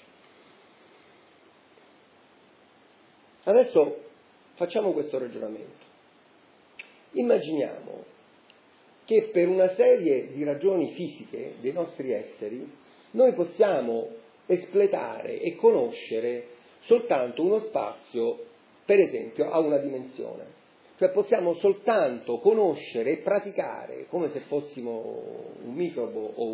Adesso facciamo questo ragionamento. Immaginiamo che per una serie di ragioni fisiche dei nostri esseri noi possiamo espletare e conoscere soltanto uno spazio, per esempio, a una dimensione. Cioè possiamo soltanto conoscere e praticare, come se fossimo un microbo o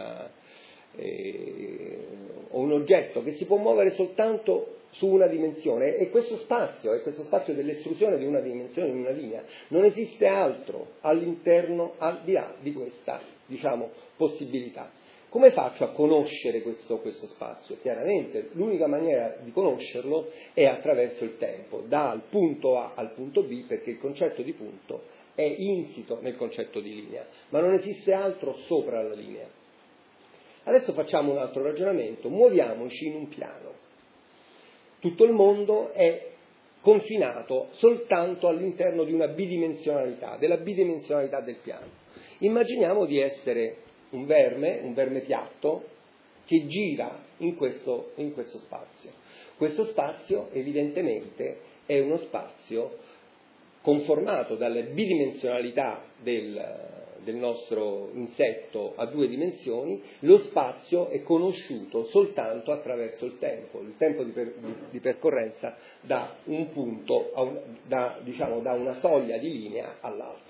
un oggetto che si può muovere soltanto su una dimensione, e questo spazio è questo spazio dell'estrusione di una dimensione in una linea. Non esiste altro all'interno, al di là di questa, possibilità. Come faccio a conoscere questo spazio? Chiaramente l'unica maniera di conoscerlo è attraverso il tempo, dal punto A al punto B, perché il concetto di punto è insito nel concetto di linea, ma non esiste altro sopra la linea. Adesso facciamo un altro ragionamento, muoviamoci in un piano. Tutto il mondo è confinato soltanto all'interno di una bidimensionalità, della bidimensionalità del piano. Immaginiamo di essere un verme piatto che gira in questo spazio. Questo spazio evidentemente è uno spazio conformato dalle bidimensionalità del nostro insetto a 2 dimensioni. Lo spazio è conosciuto soltanto attraverso il tempo di percorrenza da un punto, da una soglia di linea all'altra.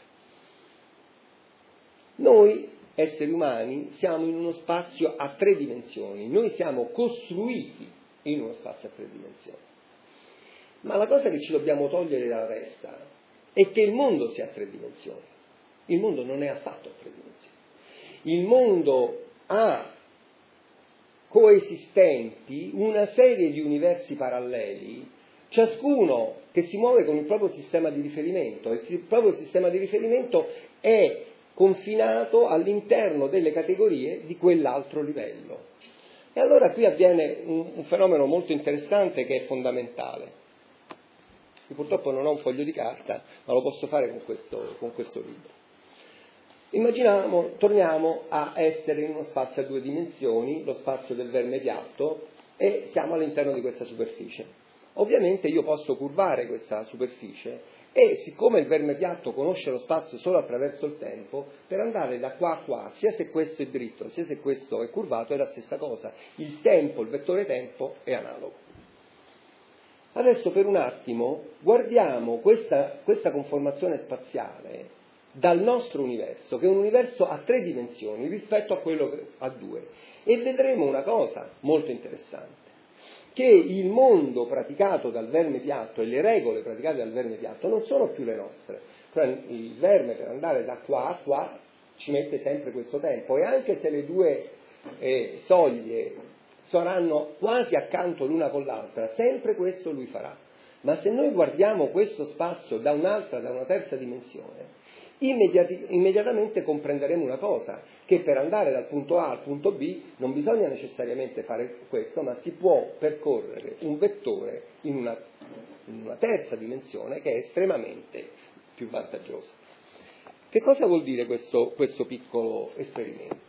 Noi, esseri umani, siamo in uno spazio a 3 dimensioni, noi siamo costruiti in uno spazio a 3 dimensioni. Ma la cosa che ci dobbiamo togliere dalla testa è che il mondo sia a 3 dimensioni. Il mondo non è affatto a 3 dimensioni. Il mondo ha coesistenti una serie di universi paralleli, ciascuno che si muove con il proprio sistema di riferimento, e il proprio sistema di riferimento è confinato all'interno delle categorie di quell'altro livello. E allora qui avviene un fenomeno molto interessante che è fondamentale. Io purtroppo non ho un foglio di carta, ma lo posso fare con questo libro. Immaginiamo, torniamo a essere in uno spazio a 2 dimensioni, lo spazio del verme piatto, e siamo all'interno di questa superficie. Ovviamente io posso curvare questa superficie, e siccome il verme piatto conosce lo spazio solo attraverso il tempo, per andare da qua a qua, sia se questo è dritto, sia se questo è curvato, è la stessa cosa. Il tempo, il vettore tempo, è analogo. Adesso per un attimo guardiamo questa conformazione spaziale dal nostro universo, che è un universo a 3 dimensioni rispetto a quello a 2, e vedremo una cosa molto interessante, che il mondo praticato dal verme piatto e le regole praticate dal verme piatto non sono più le nostre. Cioè il verme, per andare da qua a qua, ci mette sempre questo tempo, e anche se le 2 soglie saranno quasi accanto l'una con l'altra, sempre questo lui farà. Ma se noi guardiamo questo spazio da una terza dimensione, immediatamente comprenderemo una cosa, che per andare dal punto A al punto B non bisogna necessariamente fare questo, ma si può percorrere un vettore in una terza dimensione che è estremamente più vantaggiosa. Che cosa vuol dire questo piccolo esperimento?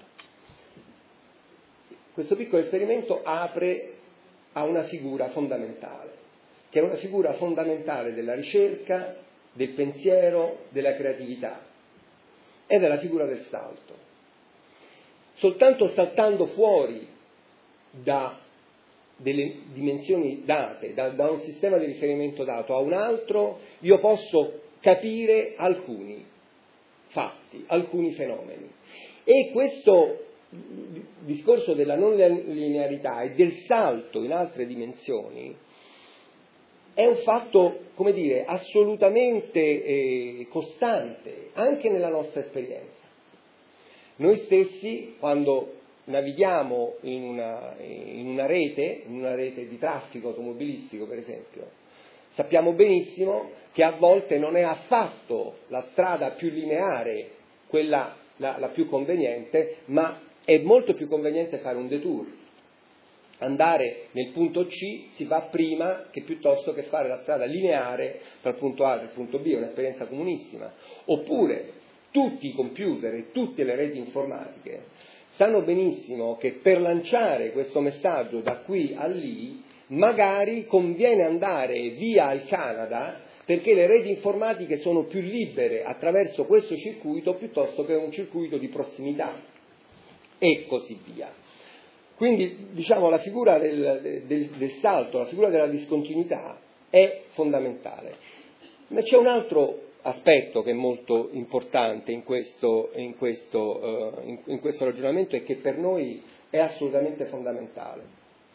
Questo piccolo esperimento apre a una figura fondamentale, che è una figura fondamentale della ricerca, del pensiero, della creatività, ed è la figura del salto. Soltanto saltando fuori da delle dimensioni date, da un sistema di riferimento dato a un altro, io posso capire alcuni fatti, alcuni fenomeni. E questo discorso della non linearità e del salto in altre dimensioni è un fatto, come dire, assolutamente costante anche nella nostra esperienza. Noi stessi, quando navighiamo in una rete di traffico automobilistico, per esempio, sappiamo benissimo che a volte non è affatto la strada più lineare quella la più conveniente, ma è molto più conveniente fare un detour. Andare nel punto C si va prima che piuttosto che fare la strada lineare tra il punto A e il punto B, è un'esperienza comunissima. Oppure tutti i computer e tutte le reti informatiche sanno benissimo che per lanciare questo messaggio da qui a lì magari conviene andare via il Canada, perché le reti informatiche sono più libere attraverso questo circuito piuttosto che un circuito di prossimità, e così via. Quindi, diciamo, la figura del salto, la figura della discontinuità è fondamentale. Ma c'è un altro aspetto che è molto importante in questo ragionamento e che per noi è assolutamente fondamentale,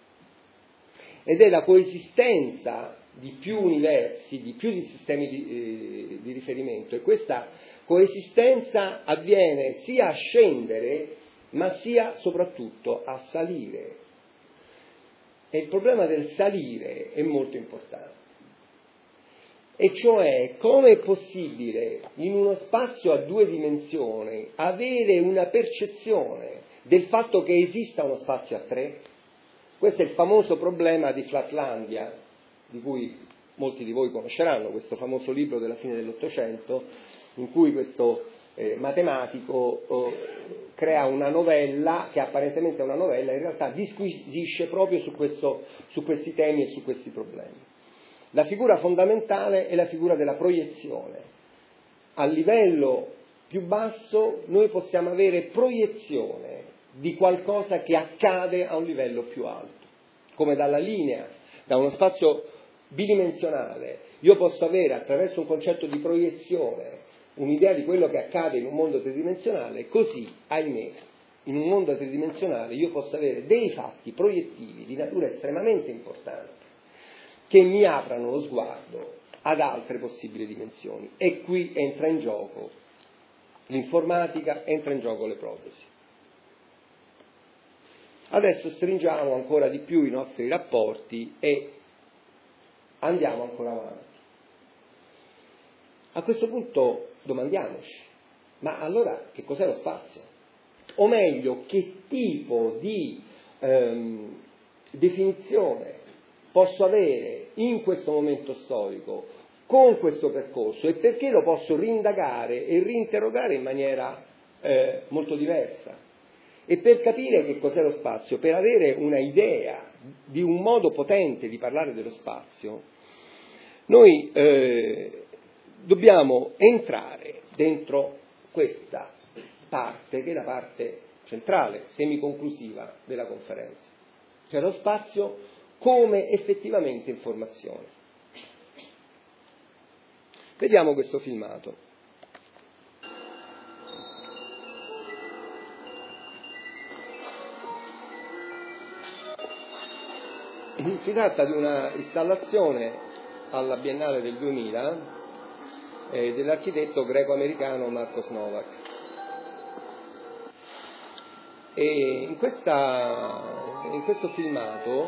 ed è la coesistenza di più universi, di più di sistemi di riferimento, e questa coesistenza avviene sia a scendere ma sia soprattutto a salire. E il problema del salire è molto importante, e cioè come è possibile in uno spazio a due dimensioni avere una percezione del fatto che esista uno spazio a tre. Questo è il famoso problema di Flatlandia, di cui molti di voi conosceranno, questo famoso libro della fine dell'Ottocento, in cui questo matematico crea una novella, che apparentemente è una novella, in realtà disquisisce proprio su questi temi e su questi problemi. La figura fondamentale è la figura della proiezione. A livello più basso noi possiamo avere proiezione di qualcosa che accade a un livello più alto, come dalla linea, da uno spazio bidimensionale, io posso avere attraverso un concetto di proiezione un'idea di quello che accade in un mondo tridimensionale, così, ahimè, in un mondo tridimensionale io posso avere dei fatti proiettivi di natura estremamente importante che mi aprano lo sguardo ad altre possibili dimensioni, e qui entra in gioco l'informatica, entra in gioco le protesi. Adesso stringiamo ancora di più i nostri rapporti e andiamo ancora avanti. A questo punto domandiamoci, ma allora che cos'è lo spazio? O meglio, che tipo di definizione posso avere in questo momento storico con questo percorso, e perché lo posso rindagare e rinterrogare in maniera molto diversa? E per capire che cos'è lo spazio, per avere una idea di un modo potente di parlare dello spazio, noi dobbiamo entrare dentro questa parte, che è la parte centrale, semiconclusiva della conferenza, cioè lo spazio come effettivamente informazione. Vediamo questo filmato. Si tratta di una installazione alla Biennale del 2000 dell'architetto greco-americano Marcos Novak. E in questo filmato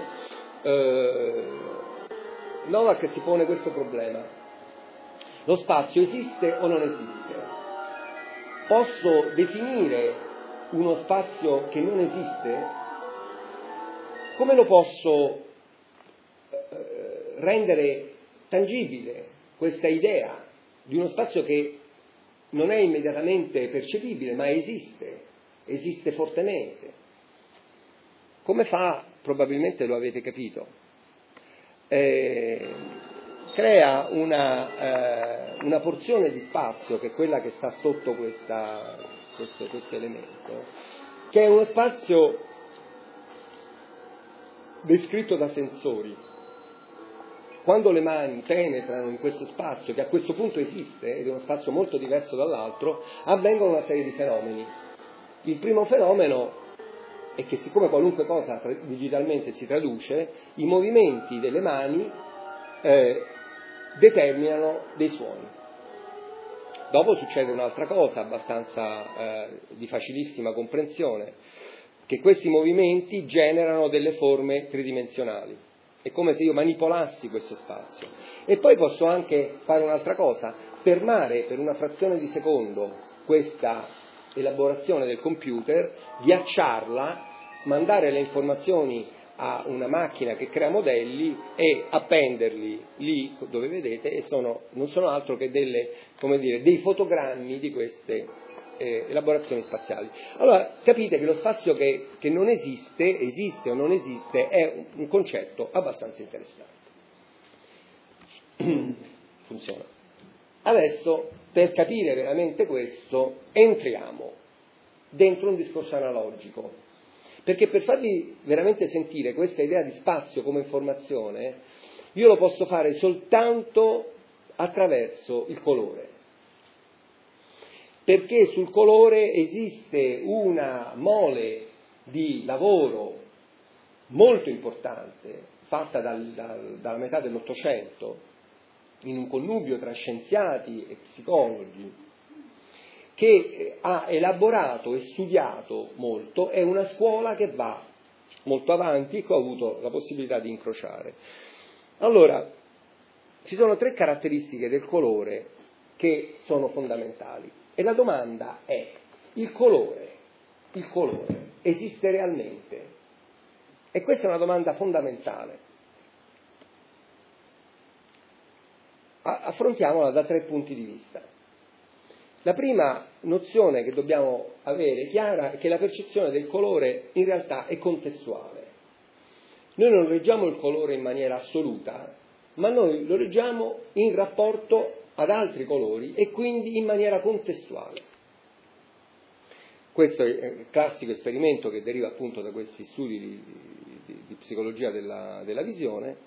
Novak si pone questo problema: lo spazio esiste o non esiste? posso definire uno spazio che non esiste? Come lo posso rendere tangibile questa idea di uno spazio che non è immediatamente percepibile, ma esiste fortemente? Come fa? Probabilmente lo avete capito. Crea una porzione di spazio, che è quella che sta sotto questo elemento, che è uno spazio descritto da sensori. Quando le mani penetrano in questo spazio, che a questo punto esiste, ed è uno spazio molto diverso dall'altro, avvengono una serie di fenomeni. Il primo fenomeno è che, siccome qualunque cosa digitalmente si traduce, i movimenti delle mani determinano dei suoni. Dopo succede un'altra cosa abbastanza di facilissima comprensione, che questi movimenti generano delle forme tridimensionali. È come se io manipolassi questo spazio. E poi posso anche fare un'altra cosa, fermare per una frazione di secondo questa elaborazione del computer, ghiacciarla, mandare le informazioni a una macchina che crea modelli e appenderli lì dove vedete, e non sono altro che dei fotogrammi di queste elaborazioni spaziali. Allora capite che lo spazio che non esiste o non esiste, è un concetto abbastanza interessante. Funziona. Adesso, per capire veramente questo, entriamo dentro un discorso analogico, perché per farvi veramente sentire questa idea di spazio come informazione, io lo posso fare soltanto attraverso il colore, perché sul colore esiste una mole di lavoro molto importante, fatta dalla metà dell'Ottocento, in un connubio tra scienziati e psicologi, che ha elaborato e studiato molto. È una scuola che va molto avanti e che ho avuto la possibilità di incrociare. Allora, ci sono 3 caratteristiche del colore che sono fondamentali, e la domanda è: il colore esiste realmente? E questa è una domanda fondamentale. Affrontiamola da 3 punti di vista. La prima nozione che dobbiamo avere chiara è che la percezione del colore in realtà è contestuale. Noi non leggiamo il colore in maniera assoluta, ma noi lo leggiamo in rapporto ad altri colori e quindi in maniera contestuale. Questo è il classico esperimento che deriva appunto da questi studi di psicologia della visione.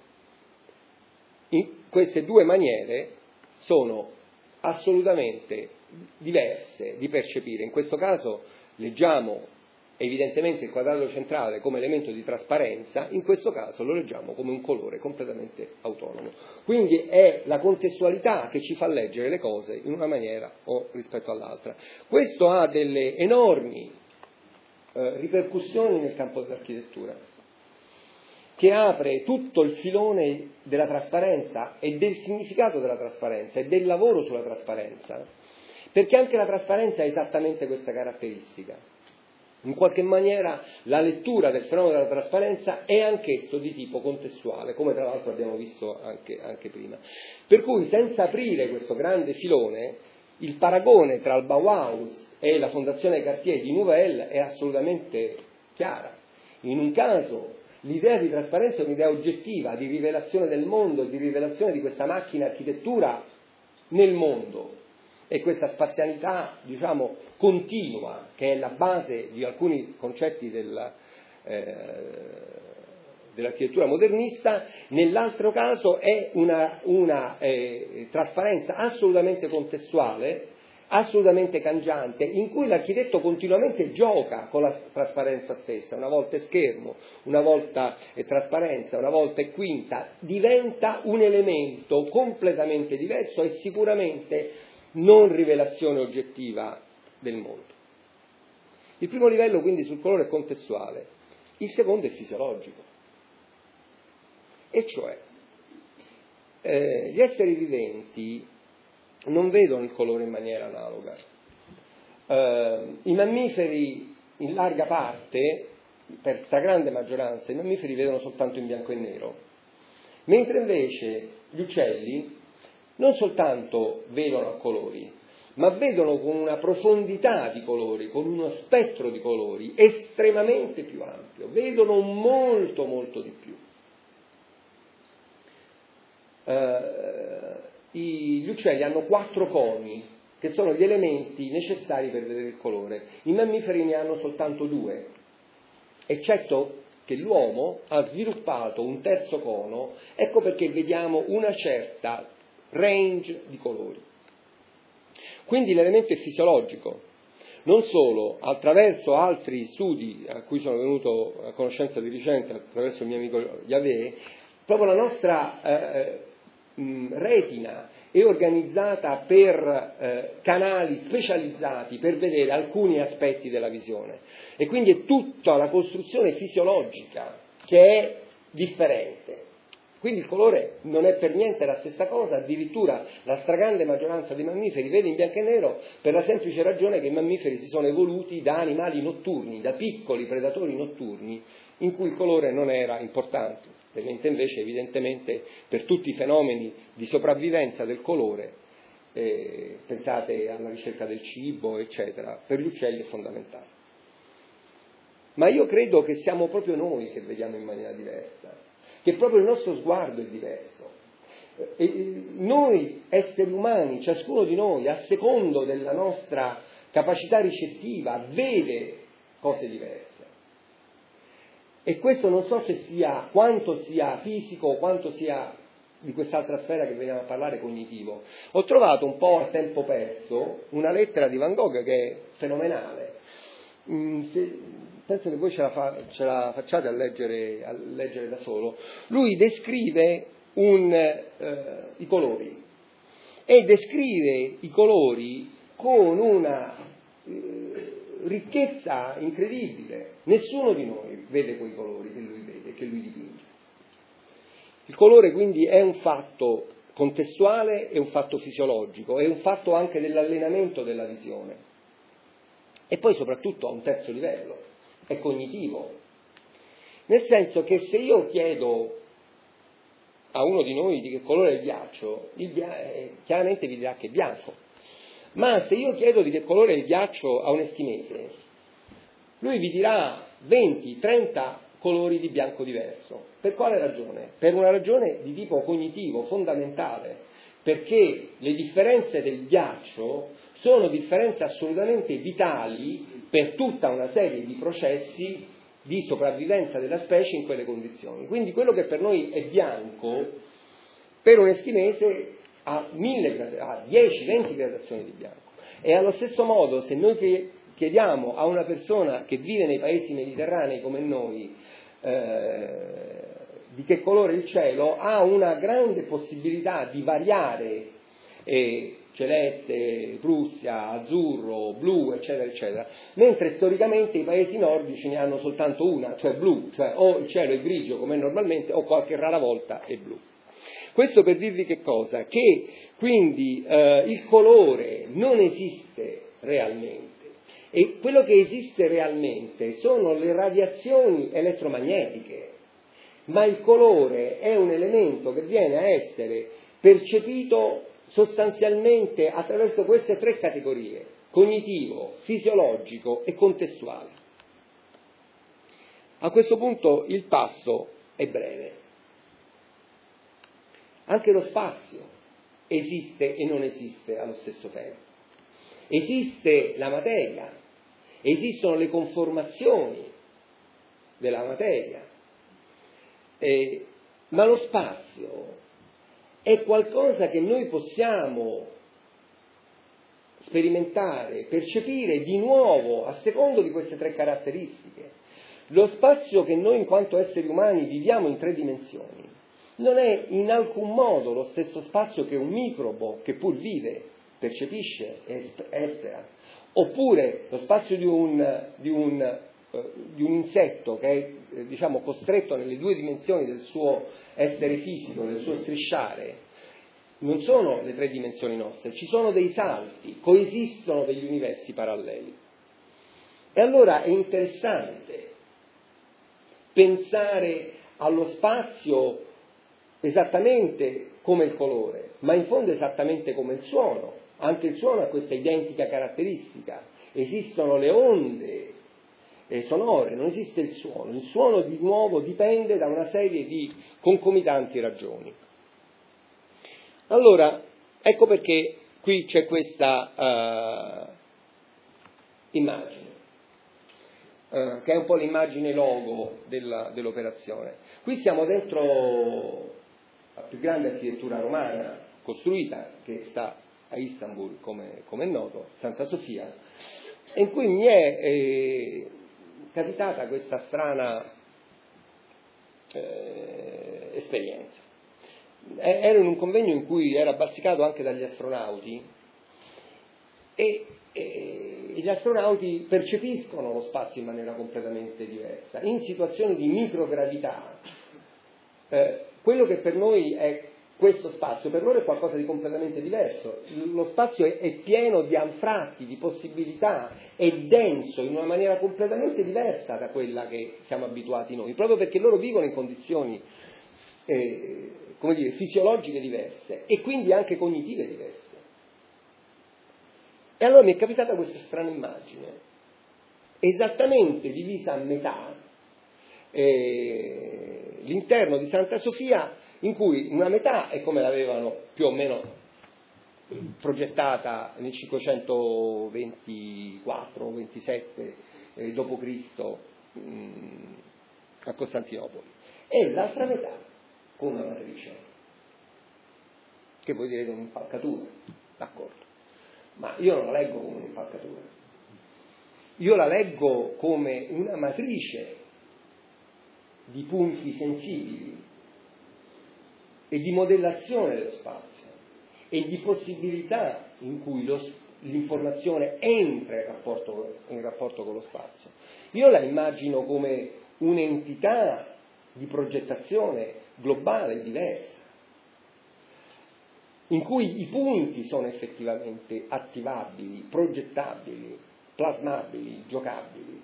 Queste 2 maniere sono assolutamente diverse di percepire. In questo caso leggiamo evidentemente il quadrato centrale come elemento di trasparenza, in questo caso lo leggiamo come un colore completamente autonomo. Quindi è la contestualità che ci fa leggere le cose in una maniera o rispetto all'altra. Questo ha delle enormi ripercussioni nel campo dell'architettura, che apre tutto il filone della trasparenza e del significato della trasparenza e del lavoro sulla trasparenza, perché anche la trasparenza ha esattamente questa caratteristica. In qualche maniera la lettura del fenomeno della trasparenza è anch'esso di tipo contestuale, come tra l'altro abbiamo visto anche prima. Per cui, senza aprire questo grande filone, il paragone tra il Bauhaus e la Fondazione Cartier di Nouvelle è assolutamente chiara. In un caso l'idea di trasparenza è un'idea oggettiva, di rivelazione del mondo, di rivelazione di questa macchina architettura nel mondo, e questa spazialità, diciamo, continua, che è la base di alcuni concetti dell'architettura modernista. Nell'altro caso è una trasparenza assolutamente contestuale, assolutamente cangiante, in cui l'architetto continuamente gioca con la trasparenza stessa. Una volta è schermo, una volta è trasparenza, una volta è quinta, diventa un elemento completamente diverso e sicuramente non rivelazione oggettiva del mondo. Il primo livello quindi sul colore è contestuale, il secondo è fisiologico, e cioè gli esseri viventi non vedono il colore in maniera analoga. I mammiferi, in larga parte, per stragrande maggioranza, i mammiferi vedono soltanto in bianco e nero, mentre invece gli uccelli non soltanto vedono a colori, ma vedono con una profondità di colori, con uno spettro di colori estremamente più ampio, vedono molto molto di più. Gli uccelli hanno 4 coni, che sono gli elementi necessari per vedere il colore. I mammiferi ne hanno soltanto 2, eccetto che l'uomo ha sviluppato un terzo cono, ecco perché vediamo una certa range di colori. Quindi l'elemento è fisiologico. Non solo, attraverso altri studi a cui sono venuto a conoscenza di recente, attraverso il mio amico Yahweh, proprio la nostra retina è organizzata per canali specializzati per vedere alcuni aspetti della visione, e quindi è tutta la costruzione fisiologica che è differente. Quindi il colore non è per niente la stessa cosa, addirittura la stragrande maggioranza dei mammiferi vede in bianco e nero per la semplice ragione che i mammiferi si sono evoluti da animali notturni, da piccoli predatori notturni, in cui il colore non era importante, mentre invece evidentemente per tutti i fenomeni di sopravvivenza del colore, pensate alla ricerca del cibo, eccetera, per gli uccelli è fondamentale. Ma io credo che siamo proprio noi che vediamo in maniera diversa, che proprio il nostro sguardo è diverso. Noi esseri umani, ciascuno di noi, a secondo della nostra capacità ricettiva, vede cose diverse. E questo non so se sia, quanto sia fisico o quanto sia di quest'altra sfera che veniamo a parlare, cognitivo. Ho trovato un po' a tempo perso una lettera di Van Gogh che è fenomenale. Penso che voi ce la facciate a leggere da solo. Lui descrive i colori, e descrive i colori con una ricchezza incredibile. Nessuno di noi vede quei colori che lui vede, che lui dipinge. Il colore quindi è un fatto contestuale, è un fatto fisiologico, è un fatto anche dell'allenamento della visione. E poi soprattutto a un terzo livello, è cognitivo. Nel senso che se io chiedo a uno di noi di che colore è il ghiaccio, chiaramente vi dirà che è bianco. Ma se io chiedo di che colore è il ghiaccio a un eschimese, lui vi dirà 20, 30 colori di bianco diverso. Per quale ragione? Per una ragione di tipo cognitivo, fondamentale, perché le differenze del ghiaccio sono differenze assolutamente vitali per tutta una serie di processi di sopravvivenza della specie in quelle condizioni. Quindi quello che per noi è bianco, per un eschimese ha 10-20 gradazioni di bianco. E allo stesso modo, se noi chiediamo a una persona che vive nei paesi mediterranei come noi di che colore è il cielo, ha una grande possibilità di variare celeste, Prussia, azzurro, blu, eccetera, eccetera, mentre storicamente i paesi nordici ne hanno soltanto una, cioè blu, cioè o il cielo è grigio come normalmente o qualche rara volta è blu. Questo per dirvi che cosa? Che quindi il colore non esiste realmente, e quello che esiste realmente sono le radiazioni elettromagnetiche, ma il colore è un elemento che viene a essere percepito sostanzialmente attraverso queste 3 categorie: cognitivo, fisiologico e contestuale. A questo punto il passo è breve. Anche lo spazio esiste e non esiste allo stesso tempo. Esiste la materia, esistono le conformazioni della materia, ma lo spazio è qualcosa che noi possiamo sperimentare, percepire di nuovo a secondo di queste 3 caratteristiche. Lo spazio che noi in quanto esseri umani viviamo in 3 dimensioni non è in alcun modo lo stesso spazio che un microbo, che pur vive, percepisce e espera, oppure lo spazio di un insetto che è costretto nelle 2 dimensioni del suo essere fisico, del suo strisciare. non sono le tre dimensioni nostre, ci sono dei salti, coesistono degli universi paralleli. E allora è interessante pensare allo spazio esattamente come il colore, ma in fondo esattamente come il suono. Anche il suono ha questa identica caratteristica. Esistono le onde sonore, non esiste il suono. Il suono di nuovo dipende da una serie di concomitanti ragioni. Allora, ecco perché qui c'è questa immagine, che è un po' l'immagine logo dell'operazione. Qui siamo dentro la più grande architettura romana costruita, che sta a Istanbul, come è noto, Santa Sofia, in cui mi è capitata questa strana esperienza. Ero in un convegno in cui era bazzicato anche dagli astronauti e gli astronauti percepiscono lo spazio in maniera completamente diversa. In situazioni di microgravità, quello che per noi è questo spazio, per loro è qualcosa di completamente diverso. Lo spazio è pieno di anfratti, di possibilità, è denso in una maniera completamente diversa da quella che siamo abituati noi, proprio perché loro vivono in condizioni fisiologiche diverse e quindi anche cognitive diverse. E allora mi è capitata questa strana immagine, esattamente divisa a metà, l'interno di Santa Sofia, in cui una metà è come l'avevano più o meno progettata nel 524-27 d.C. A Costantinopoli, e l'altra metà con una matrice, che voi direte un'impalcatura, d'accordo, ma io non la leggo come un'impalcatura, io la leggo come una matrice di punti sensibili e di modellazione dello spazio e di possibilità in cui l'informazione entra in rapporto con lo spazio. Io la immagino come un'entità di progettazione globale diversa, in cui i punti sono effettivamente attivabili, progettabili, plasmabili, giocabili.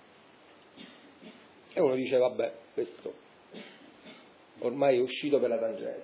E uno dice, vabbè, questo ormai è uscito per la tangente.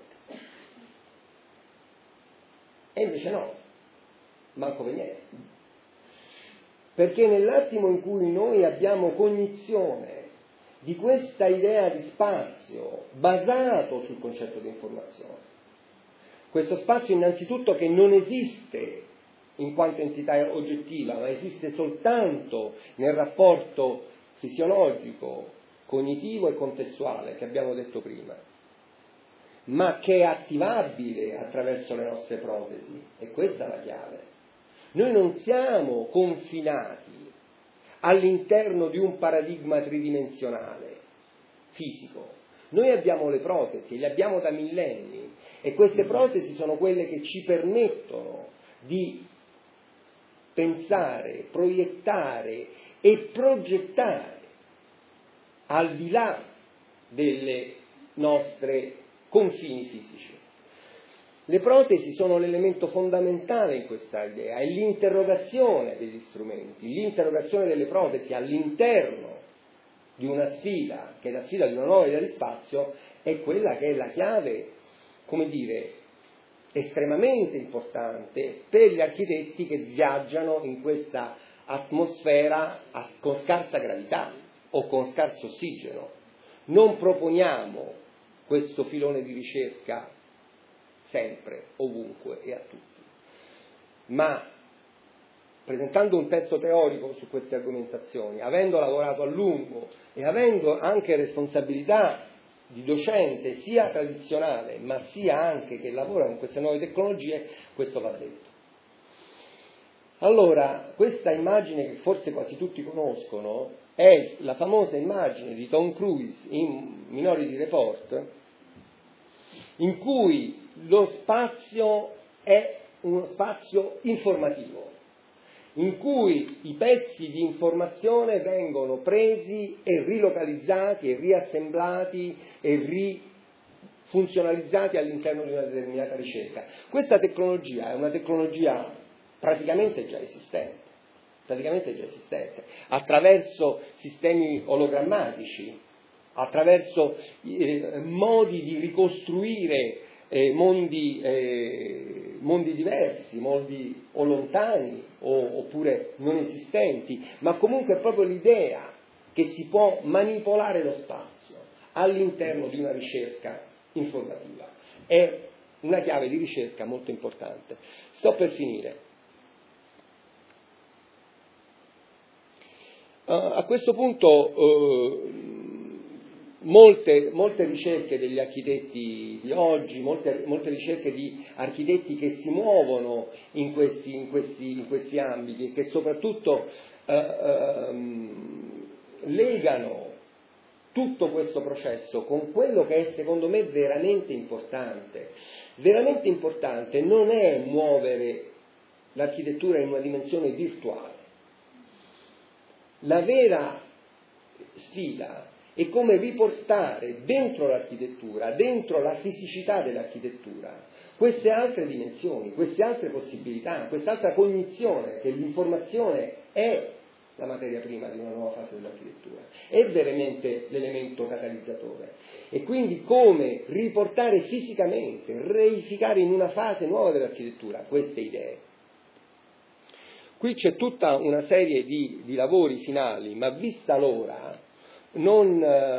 E invece no, manco per niente. Perché nell'attimo in cui noi abbiamo cognizione di questa idea di spazio basato sul concetto di informazione, questo spazio innanzitutto che non esiste in quanto entità oggettiva, ma esiste soltanto nel rapporto fisiologico, cognitivo e contestuale che abbiamo detto prima, ma che è attivabile attraverso le nostre protesi, e questa è la chiave. Noi non siamo confinati all'interno di un paradigma tridimensionale, fisico. Noi abbiamo le protesi, le abbiamo da millenni, e queste protesi sono quelle che ci permettono di pensare, proiettare e progettare al di là delle nostre confini fisici. Le protesi sono l'elemento fondamentale in questa idea, è l'interrogazione degli strumenti, l'interrogazione delle protesi all'interno di una sfida, che è la sfida di una nuova idea di spazio, è quella che è la chiave, come dire, estremamente importante per gli architetti che viaggiano in questa atmosfera con scarsa gravità o con scarso ossigeno. Non proponiamo questo filone di ricerca sempre, ovunque e a tutti, ma presentando un testo teorico su queste argomentazioni, avendo lavorato a lungo e avendo anche responsabilità di docente sia tradizionale ma sia anche che lavora con queste nuove tecnologie, questo va detto. Allora, questa immagine che forse quasi tutti conoscono è la famosa immagine di Tom Cruise in Minority Report, in cui lo spazio è uno spazio informativo, in cui i pezzi di informazione vengono presi e rilocalizzati e riassemblati e funzionalizzati all'interno di una determinata ricerca. Questa tecnologia è una tecnologia praticamente già esistente, attraverso sistemi ologrammatici, attraverso modi di ricostruire mondi diversi, mondi o lontani oppure non esistenti, ma comunque è proprio l'idea che si può manipolare lo spazio all'interno di una ricerca informativa. È una chiave di ricerca molto importante. Sto per finire. A questo punto molte ricerche degli architetti di oggi, molte ricerche di architetti che si muovono in questi ambiti e che soprattutto legano tutto questo processo con quello che è secondo me veramente importante. Veramente importante non è muovere l'architettura in una dimensione virtuale. La vera sfida è come riportare dentro l'architettura, dentro la fisicità dell'architettura, queste altre dimensioni, queste altre possibilità, quest'altra cognizione che l'informazione è la materia prima di una nuova fase dell'architettura, è veramente l'elemento catalizzatore. E quindi come riportare fisicamente, reificare in una fase nuova dell'architettura queste idee. Qui c'è tutta una serie di lavori finali, ma vista l'ora non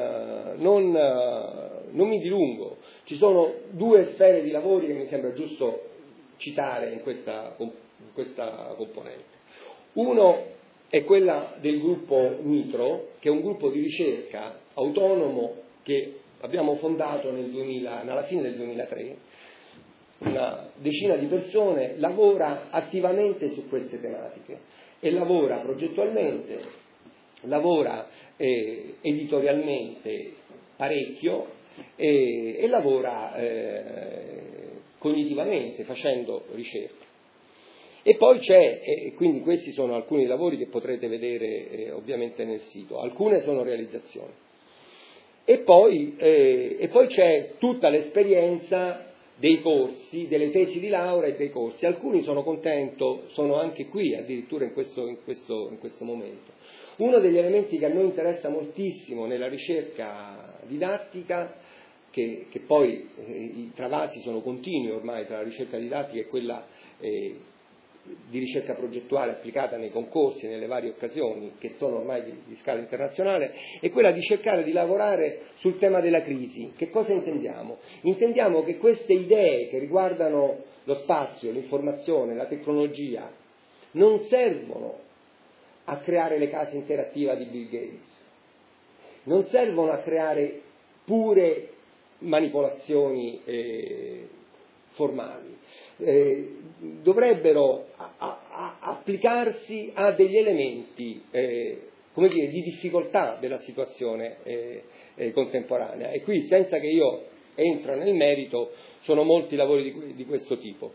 mi dilungo. Ci sono due sfere di lavori che mi sembra giusto citare in questa componente. Uno è quella del gruppo Nitro, che è un gruppo di ricerca autonomo che abbiamo fondato nella fine del 2003. Una decina di persone lavora attivamente su queste tematiche e lavora progettualmente, lavora editorialmente parecchio e lavora cognitivamente facendo ricerca. E poi quindi questi sono alcuni lavori che potrete vedere ovviamente nel sito, alcune sono realizzazioni. E poi c'è tutta l'esperienza dei corsi, delle tesi di laurea e dei corsi. Alcuni sono contento, sono anche qui addirittura in questo momento. Uno degli elementi che a noi interessa moltissimo nella ricerca didattica, che poi i travasi sono continui ormai tra la ricerca didattica e quella di ricerca progettuale applicata nei concorsi, nelle varie occasioni, che sono ormai di scala internazionale, è quella di cercare di lavorare sul tema della crisi. Che cosa intendiamo? Intendiamo che queste idee che riguardano lo spazio, l'informazione, la tecnologia, non servono a creare le case interattive di Bill Gates, non servono a creare pure manipolazioni formali, dovrebbero applicarsi a degli elementi come dire, di difficoltà della situazione contemporanea. E qui, senza che io entro nel merito, sono molti lavori di questo tipo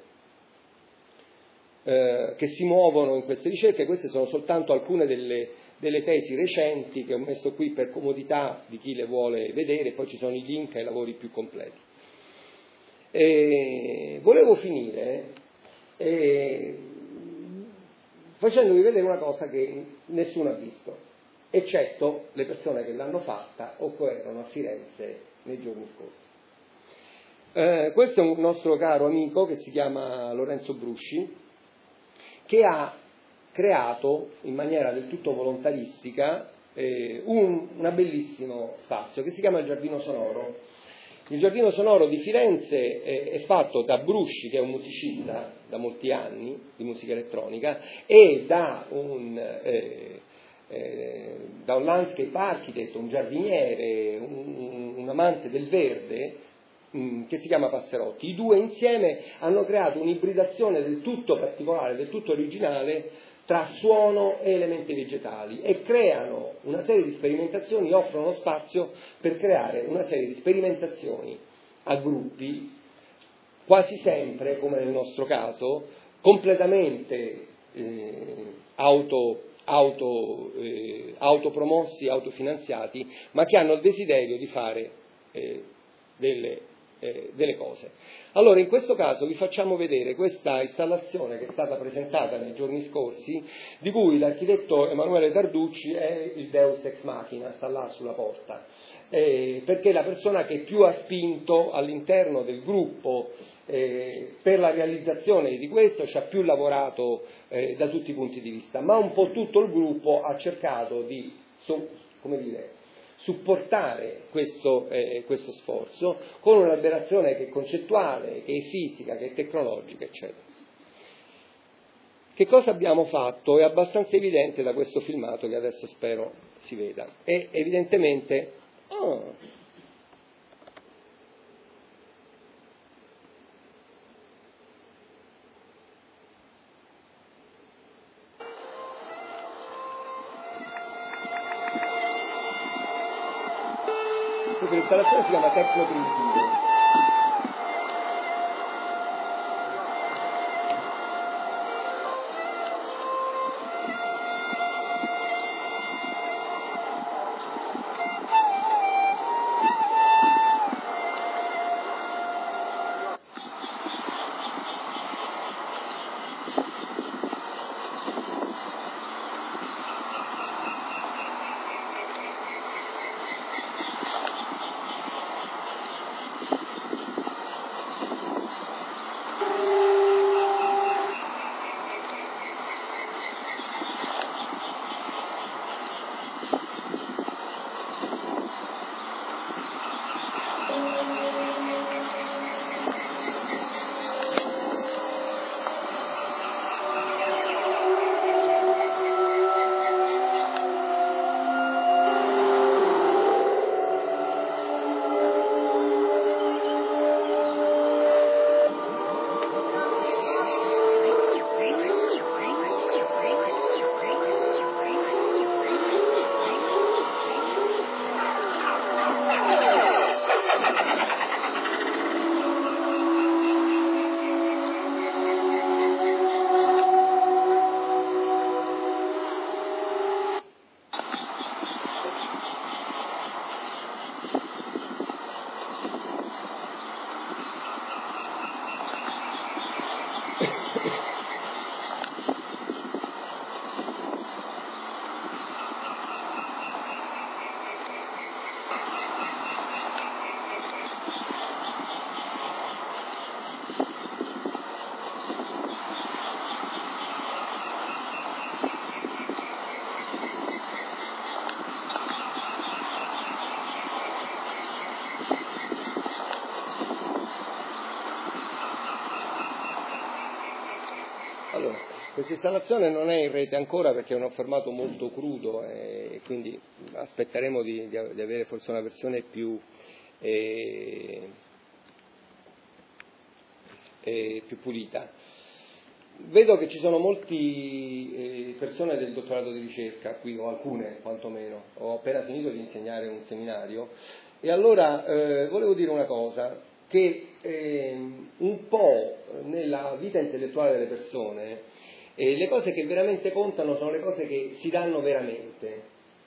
che si muovono in queste ricerche. Queste sono soltanto alcune delle tesi recenti che ho messo qui per comodità di chi le vuole vedere, poi ci sono i link ai lavori più completi. Volevo finire facendovi vedere una cosa che nessuno ha visto, eccetto le persone che l'hanno fatta o che erano a Firenze nei giorni scorsi. Questo è un nostro caro amico che si chiama Lorenzo Brusci, che ha creato in maniera del tutto volontaristica un bellissimo spazio che si chiama il Giardino Sonoro. Il Giardino Sonoro di Firenze è fatto da Brusci, che è un musicista da molti anni di musica elettronica, e da un landscape architect, un giardiniere, un amante del verde, che si chiama Passerotti. I due insieme hanno creato un'ibridazione del tutto particolare, del tutto originale tra suono e elementi vegetali, e creano una serie di sperimentazioni, offrono spazio per creare una serie di sperimentazioni a gruppi, quasi sempre, come nel nostro caso, completamente autopromossi, autofinanziati, ma che hanno il desiderio di fare delle delle cose. Allora, in questo caso vi facciamo vedere questa installazione che è stata presentata nei giorni scorsi, di cui l'architetto Emanuele Tarducci è il Deus ex machina, sta là sulla porta, perché è la persona che più ha spinto all'interno del gruppo per la realizzazione di questo, ci ha più lavorato da tutti i punti di vista, ma un po' tutto il gruppo ha cercato di supportare questo sforzo con un'elaborazione che è concettuale, che è fisica, che è tecnologica, eccetera. Che cosa abbiamo fatto? È abbastanza evidente da questo filmato che adesso spero si veda. E evidentemente... Questa installazione si chiama Tecnoprimitiva. Allora, questa installazione non è in rete ancora perché è un formato molto crudo e quindi aspetteremo di avere forse una versione più pulita. Vedo che ci sono molte persone del dottorato di ricerca qui, o alcune quantomeno, ho appena finito di insegnare un seminario e allora volevo dire una cosa, che un po' nella vita intellettuale delle persone le cose che veramente contano sono le cose che si danno veramente,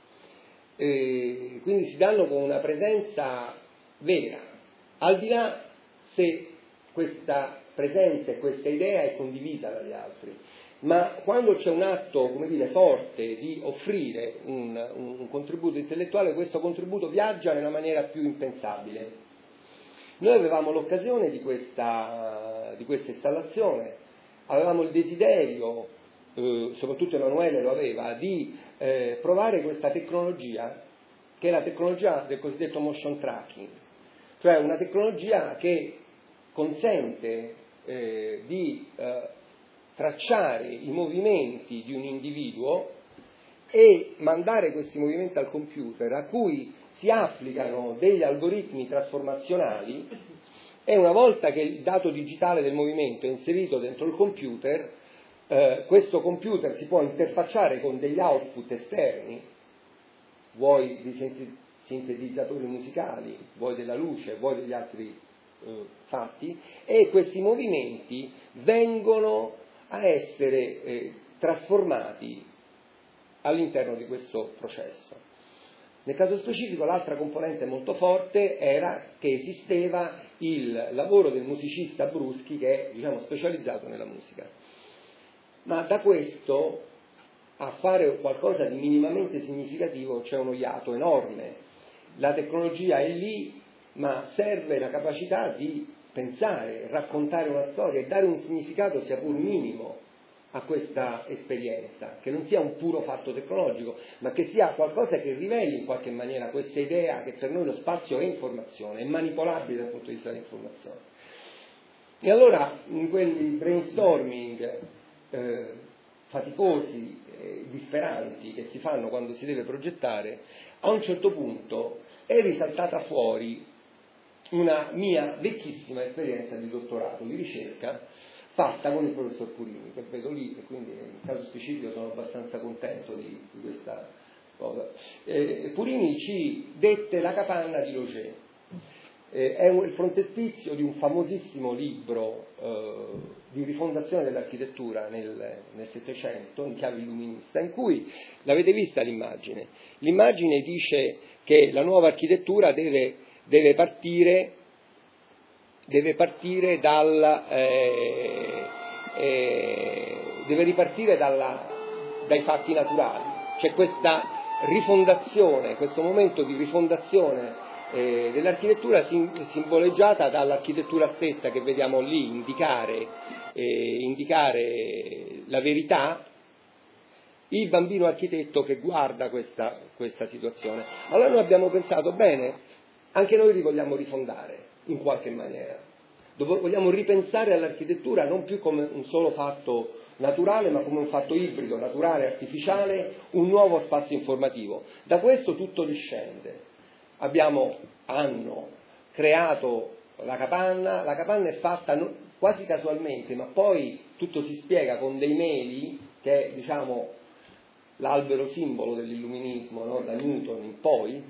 quindi si danno con una presenza vera, al di là se questa presenza e questa idea è condivisa dagli altri, ma quando c'è un atto, come dire, forte di offrire un contributo intellettuale, questo contributo viaggia nella maniera più impensabile. Noi avevamo l'occasione di questa installazione, avevamo il desiderio, soprattutto Emanuele lo aveva, di provare questa tecnologia, che è la tecnologia del cosiddetto motion tracking, cioè una tecnologia che consente di tracciare i movimenti di un individuo e mandare questi movimenti al computer, a cui si applicano degli algoritmi trasformazionali, e una volta che il dato digitale del movimento è inserito dentro il computer, questo computer si può interfacciare con degli output esterni, vuoi di sintetizzatori musicali, vuoi della luce, vuoi degli altri fatti, e questi movimenti vengono a essere trasformati all'interno di questo processo. Nel caso specifico l'altra componente molto forte era che esisteva il lavoro del musicista Bruschi, che è, diciamo, specializzato nella musica. Ma da questo a fare qualcosa di minimamente significativo c'è uno iato enorme. La tecnologia è lì, ma serve la capacità di pensare, raccontare una storia e dare un significato sia pur minimo a questa esperienza, che non sia un puro fatto tecnologico, ma che sia qualcosa che riveli in qualche maniera questa idea che per noi lo spazio è informazione, è manipolabile dal punto di vista dell'informazione. E allora in quelli brainstorming faticosi, disperanti che si fanno quando si deve progettare, a un certo punto è risaltata fuori una mia vecchissima esperienza di dottorato, di ricerca, fatta con il professor Purini, che vedo lì, e quindi in caso specifico sono abbastanza contento di questa cosa. Purini ci dette la capanna di Lauger. È il frontespizio di un famosissimo libro di rifondazione dell'architettura nel Settecento, in chiave illuminista, in cui, l'avete vista l'immagine? L'immagine dice che la nuova architettura deve partire dai fatti naturali. C'è questa rifondazione, questo momento di rifondazione dell'architettura simboleggiata dall'architettura stessa che vediamo lì indicare la verità, il bambino architetto che guarda questa situazione. Allora noi abbiamo pensato, bene, anche noi li vogliamo rifondare in qualche maniera, vogliamo ripensare all'architettura non più come un solo fatto naturale, ma come un fatto ibrido, naturale, artificiale, un nuovo spazio informativo. Da questo tutto discende. Hanno creato la capanna è fatta quasi casualmente, ma poi tutto si spiega con dei meli, che è, diciamo, l'albero simbolo dell'illuminismo, no? Da Newton in poi,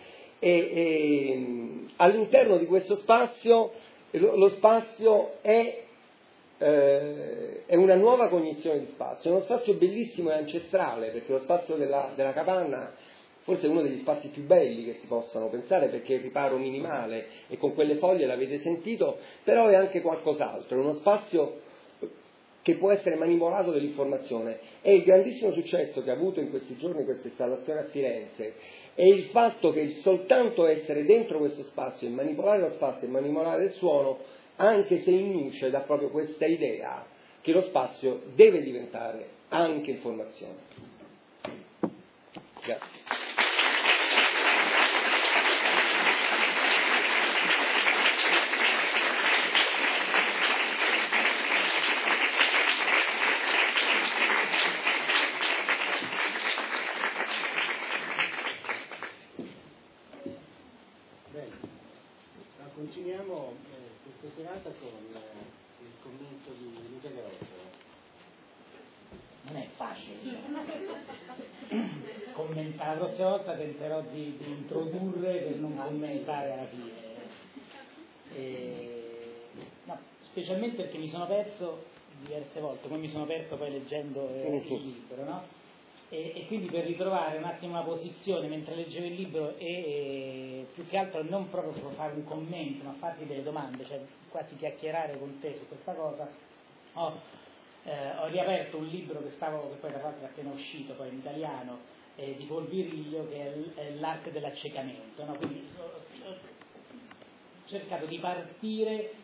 e all'interno di questo spazio, lo spazio è una nuova cognizione di spazio, è uno spazio bellissimo e ancestrale, perché lo spazio della capanna forse è uno degli spazi più belli che si possano pensare, perché è il riparo minimale, e con quelle foglie l'avete sentito, però è anche qualcos'altro, è uno spazio che può essere manipolato dall'informazione. E il grandissimo successo che ha avuto in questi giorni questa installazione a Firenze è il fatto che soltanto essere dentro questo spazio e manipolare lo spazio e manipolare il suono, anche se in luce, dà proprio questa idea che lo spazio deve diventare anche informazione. Grazie. Continuiamo questa serata con il commento di Luca Garofalo. Non è facile, commentare. La prossima volta tenterò di introdurre per non commentare alla fine. No, specialmente perché mi sono perso diverse volte, come mi sono perso poi leggendo il libro, no? E quindi per ritrovare un attimo una posizione mentre leggevo il libro e più che altro non proprio per fare un commento, ma farti delle domande, cioè quasi chiacchierare con te su questa cosa, ho riaperto un libro che poi tra l'altro è appena uscito poi in italiano, di Paul Virilio, che è l'arte dell'accecamento, no? Quindi ho cercato di partire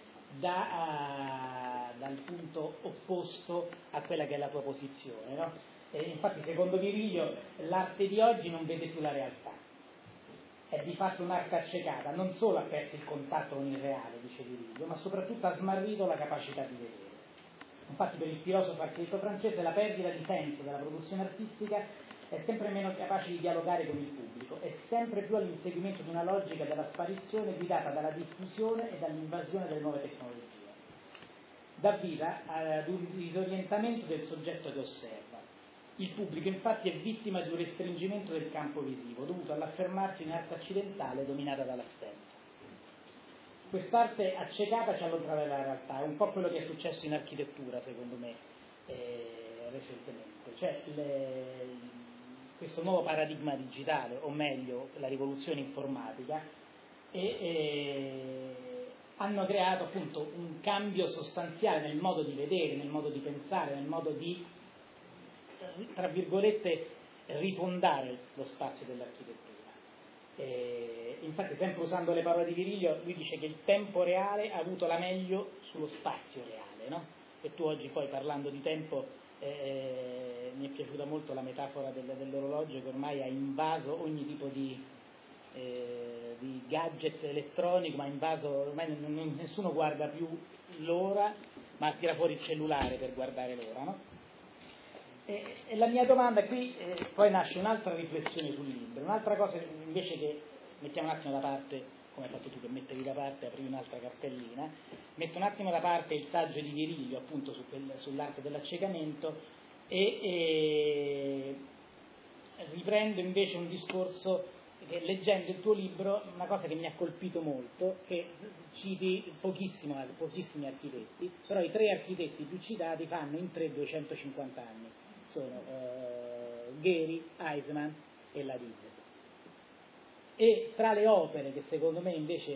dal punto opposto a quella che è la tua posizione, no? Infatti secondo Virilio l'arte di oggi non vede più la realtà, è di fatto un'arte accecata, non solo ha perso il contatto con il reale, dice Virilio, ma soprattutto ha smarrito la capacità di vedere. Infatti per il filosofo architetto francese la perdita di senso della produzione artistica è sempre meno capace di dialogare con il pubblico, è sempre più all'inseguimento di una logica della sparizione guidata dalla diffusione e dall'invasione delle nuove tecnologie. Dà vita ad un disorientamento del soggetto che osserva. Il pubblico infatti è vittima di un restringimento del campo visivo dovuto all'affermarsi in arte accidentale dominata dall'assenza. Quest'arte accecata ci allontana dalla realtà, è un po' quello che è successo in architettura secondo me recentemente, cioè questo nuovo paradigma digitale, o meglio la rivoluzione informatica, e hanno creato appunto un cambio sostanziale nel modo di vedere, nel modo di pensare, nel modo di, tra virgolette, rifondare lo spazio dell'architettura. Infatti, sempre usando le parole di Virilio, lui dice che il tempo reale ha avuto la meglio sullo spazio reale, no? E tu oggi poi, parlando di tempo, mi è piaciuta molto la metafora dell'orologio che ormai ha invaso ogni tipo di gadget elettronico, ma ha invaso, ormai nessuno guarda più l'ora, ma tira fuori il cellulare per guardare l'ora, no? E la mia domanda qui, poi nasce un'altra riflessione sul libro, un'altra cosa invece che mettiamo un attimo da parte, come hai fatto tu, che mettevi da parte, aprivi un'altra cartellina, metto un attimo da parte il saggio di Virilio appunto sull'arte dell'accecamento e riprendo invece un discorso che, leggendo il tuo libro, una cosa che mi ha colpito molto, che citi pochissimi architetti, però i 3 architetti più citati fanno in 3 250 anni, sono Gehry, Eisenman e Ladid. E tra le opere che secondo me invece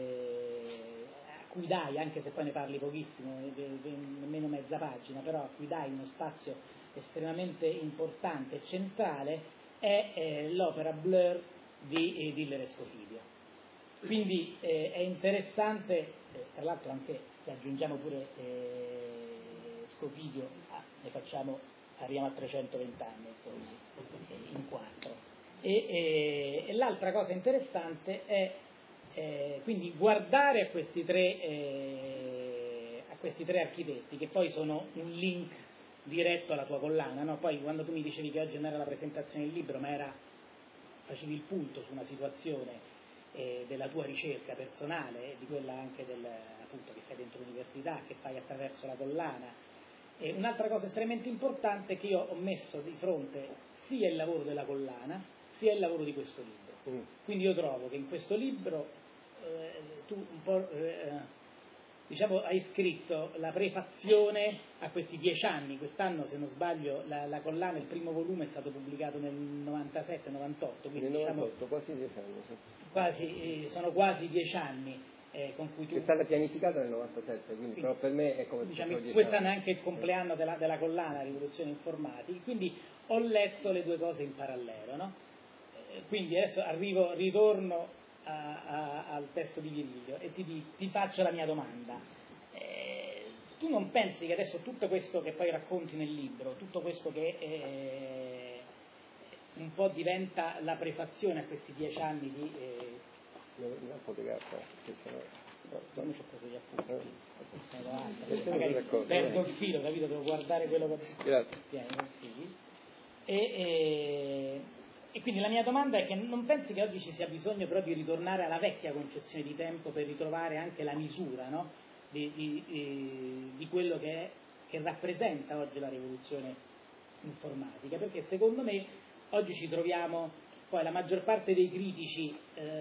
a cui dai, anche se poi ne parli pochissimo, nemmeno mezza pagina, però a cui dai uno spazio estremamente importante e centrale, è l'opera Blur di Diller e Scofidio. Quindi è interessante, tra l'altro anche se aggiungiamo pure Scofidio, arriviamo a 320 anni, insomma, in 4. E l'altra cosa interessante è quindi guardare a questi tre architetti, che poi sono un link diretto alla tua collana, no? Poi quando tu mi dicevi che oggi non era la presentazione del libro, ma facevi il punto su una situazione della tua ricerca personale, di quella anche appunto che fai dentro l'università, che fai attraverso la collana. E un'altra cosa estremamente importante è che io ho messo di fronte sia il lavoro della collana sia il lavoro di questo libro. Quindi io trovo che in questo libro tu un po' hai scritto la prefazione a questi 10 anni. Quest'anno, se non sbaglio, la collana, il primo volume, è stato pubblicato nel 97-98, quindi nel 98, quasi 10 anni. Sono quasi 10 anni con cui tu... È stata pianificata nel 97, quindi però per me è come se fossero 10 anni. Quest'anno è anche il compleanno della collana Rivoluzione Informatica, quindi ho letto le due cose in parallelo, no? Quindi adesso ritorno al testo di Virilio e ti faccio la mia domanda. Tu non pensi che adesso tutto questo che poi racconti nel libro, tutto questo che un po' diventa la prefazione a questi 10 anni di... una fotografia, non ci ho preso gli appunti, magari perdo il filo, capito? Devo guardare quello che... Grazie. E quindi la mia domanda è che non pensi che oggi ci sia bisogno però di ritornare alla vecchia concezione di tempo per ritrovare anche la misura, no? di quello che rappresenta oggi la rivoluzione informatica, perché secondo me oggi ci troviamo, poi la maggior parte dei critici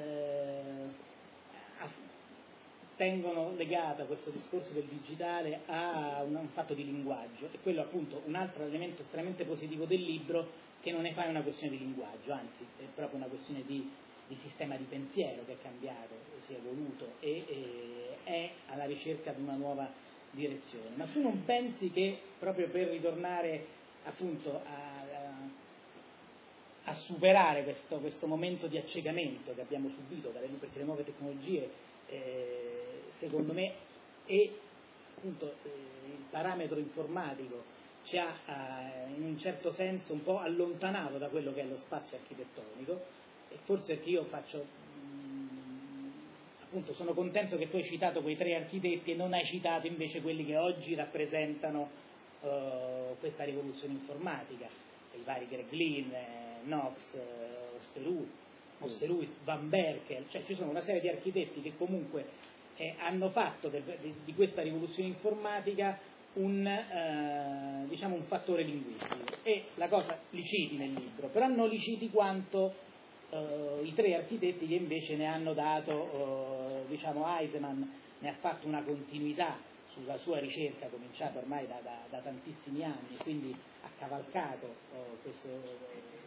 tengono legata questo discorso del digitale a un fatto di linguaggio, e quello appunto un altro elemento estremamente positivo del libro, che non ne fa una questione di linguaggio, anzi è proprio una questione di sistema di pensiero che è cambiato, si è evoluto e è alla ricerca di una nuova direzione. Ma tu non pensi che proprio per ritornare appunto a superare questo momento di accecamento che abbiamo subito perché le nuove tecnologie secondo me e appunto il parametro informatico ci ha in un certo senso un po' allontanato da quello che è lo spazio architettonico, e forse perché io appunto sono contento che tu hai citato quei 3 architetti e non hai citato invece quelli che oggi rappresentano questa rivoluzione informatica, i vari Greg Lynn, Knox, Osterhuis, Van Berkel, cioè ci sono una serie di architetti che comunque hanno fatto di questa rivoluzione informatica un fattore linguistico, e la cosa li citi nel libro, però non li citi quanto i 3 architetti che invece ne hanno dato, Eisenman ne ha fatto una continuità sulla sua ricerca cominciata ormai da tantissimi anni, quindi ha cavalcato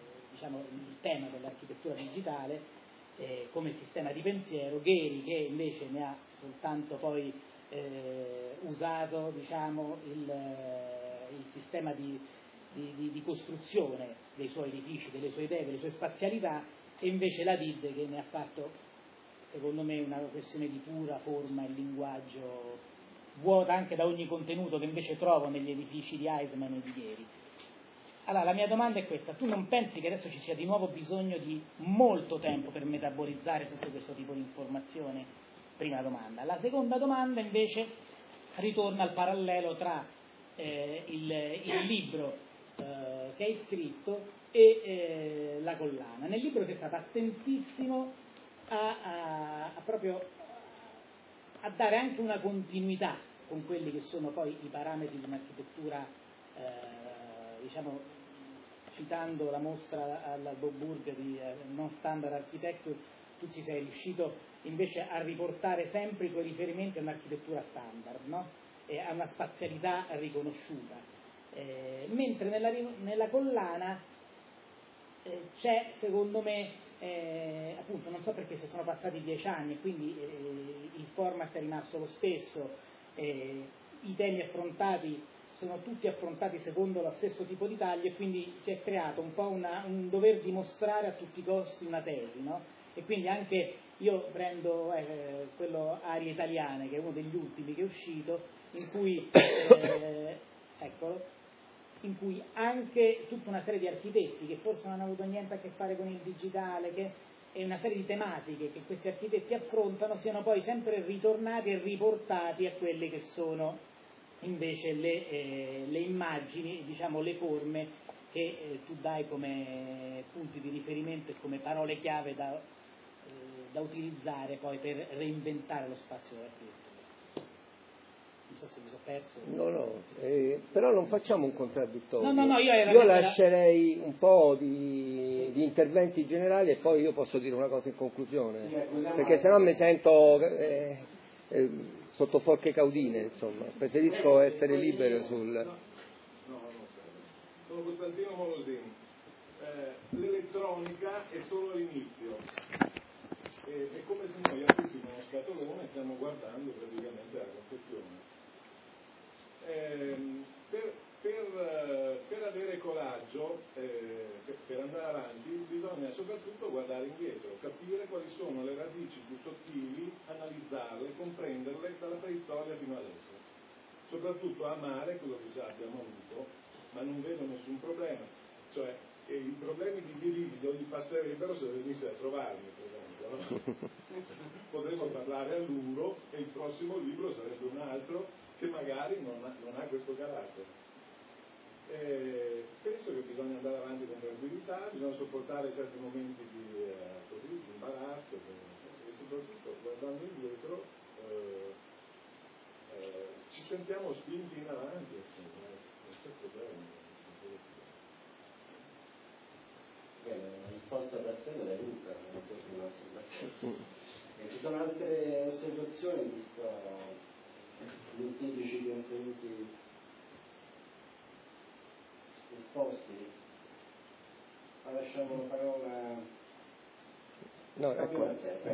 il tema dell'architettura digitale come sistema di pensiero, Gehry che invece ne ha soltanto poi usato diciamo, il sistema di costruzione dei suoi edifici, delle sue idee, delle sue spazialità, e invece la Did che ne ha fatto secondo me una questione di pura forma e linguaggio, vuota anche da ogni contenuto che invece trovo negli edifici di Eisenman e di Gehry. Allora la mia domanda è questa: tu non pensi che adesso ci sia di nuovo bisogno di molto tempo per metabolizzare tutto questo tipo di informazione? Prima domanda. La seconda domanda invece ritorna al parallelo tra il libro che hai scritto e la collana. Nel libro sei stato attentissimo proprio a dare anche una continuità con quelli che sono poi i parametri di un'architettura, diciamo, citando la mostra alla Boburg di Non Standard Architecture, tu ci sei riuscito invece a riportare sempre i tuoi riferimenti a un'architettura standard, no? E a una spazialità riconosciuta, mentre nella collana c'è secondo me, appunto non so perché se sono passati 10 anni e quindi il format è rimasto lo stesso, i temi affrontati sono tutti affrontati secondo lo stesso tipo di taglio, e quindi si è creato un po' un dover dimostrare a tutti i costi una tesi, no? E quindi anche io prendo quello Arie Italiane, che è uno degli ultimi che è uscito, in cui in cui anche tutta una serie di architetti che forse non hanno avuto niente a che fare con il digitale, e una serie di tematiche che questi architetti affrontano, siano poi sempre ritornati e riportati a quelle che sono invece le immagini, diciamo le forme che tu dai come punti di riferimento e come parole chiave da utilizzare poi per reinventare lo spazio dell'architettura. Non so se mi sono perso. No, però non facciamo un contraddittorio. No, io lascerei un po' di interventi generali e poi io posso dire una cosa in conclusione, perché sennò mi sento sotto forche caudine, insomma. Preferisco essere libero sul... Sono Costantino Molosin. L'elettronica è solo l'inizio. È come se noi aprissimo uno scatolone e stiamo guardando praticamente la confezione. Per avere coraggio, per andare avanti, bisogna soprattutto guardare indietro, capire quali sono le radici più sottili, analizzarle, comprenderle dalla preistoria fino adesso. Soprattutto amare quello che già abbiamo avuto, ma non vedo nessun problema. Cioè, i problemi di Virgilio gli passerebbero se venisse a trovarmi, per esempio. No? Potremmo parlare a lungo e il prossimo libro sarebbe un altro che magari non ha questo carattere. Penso che bisogna andare avanti con tranquillità, bisogna sopportare certi momenti di imbarazzo e soprattutto guardando indietro ci sentiamo spinti in avanti, non c'è problema. Bene, la risposta parziale l'hai avuta, non so se è un'osservazione. Ci sono altre osservazioni, visto gli molteplici contenuti esposti? Ma lasciamo la parola. No, ecco.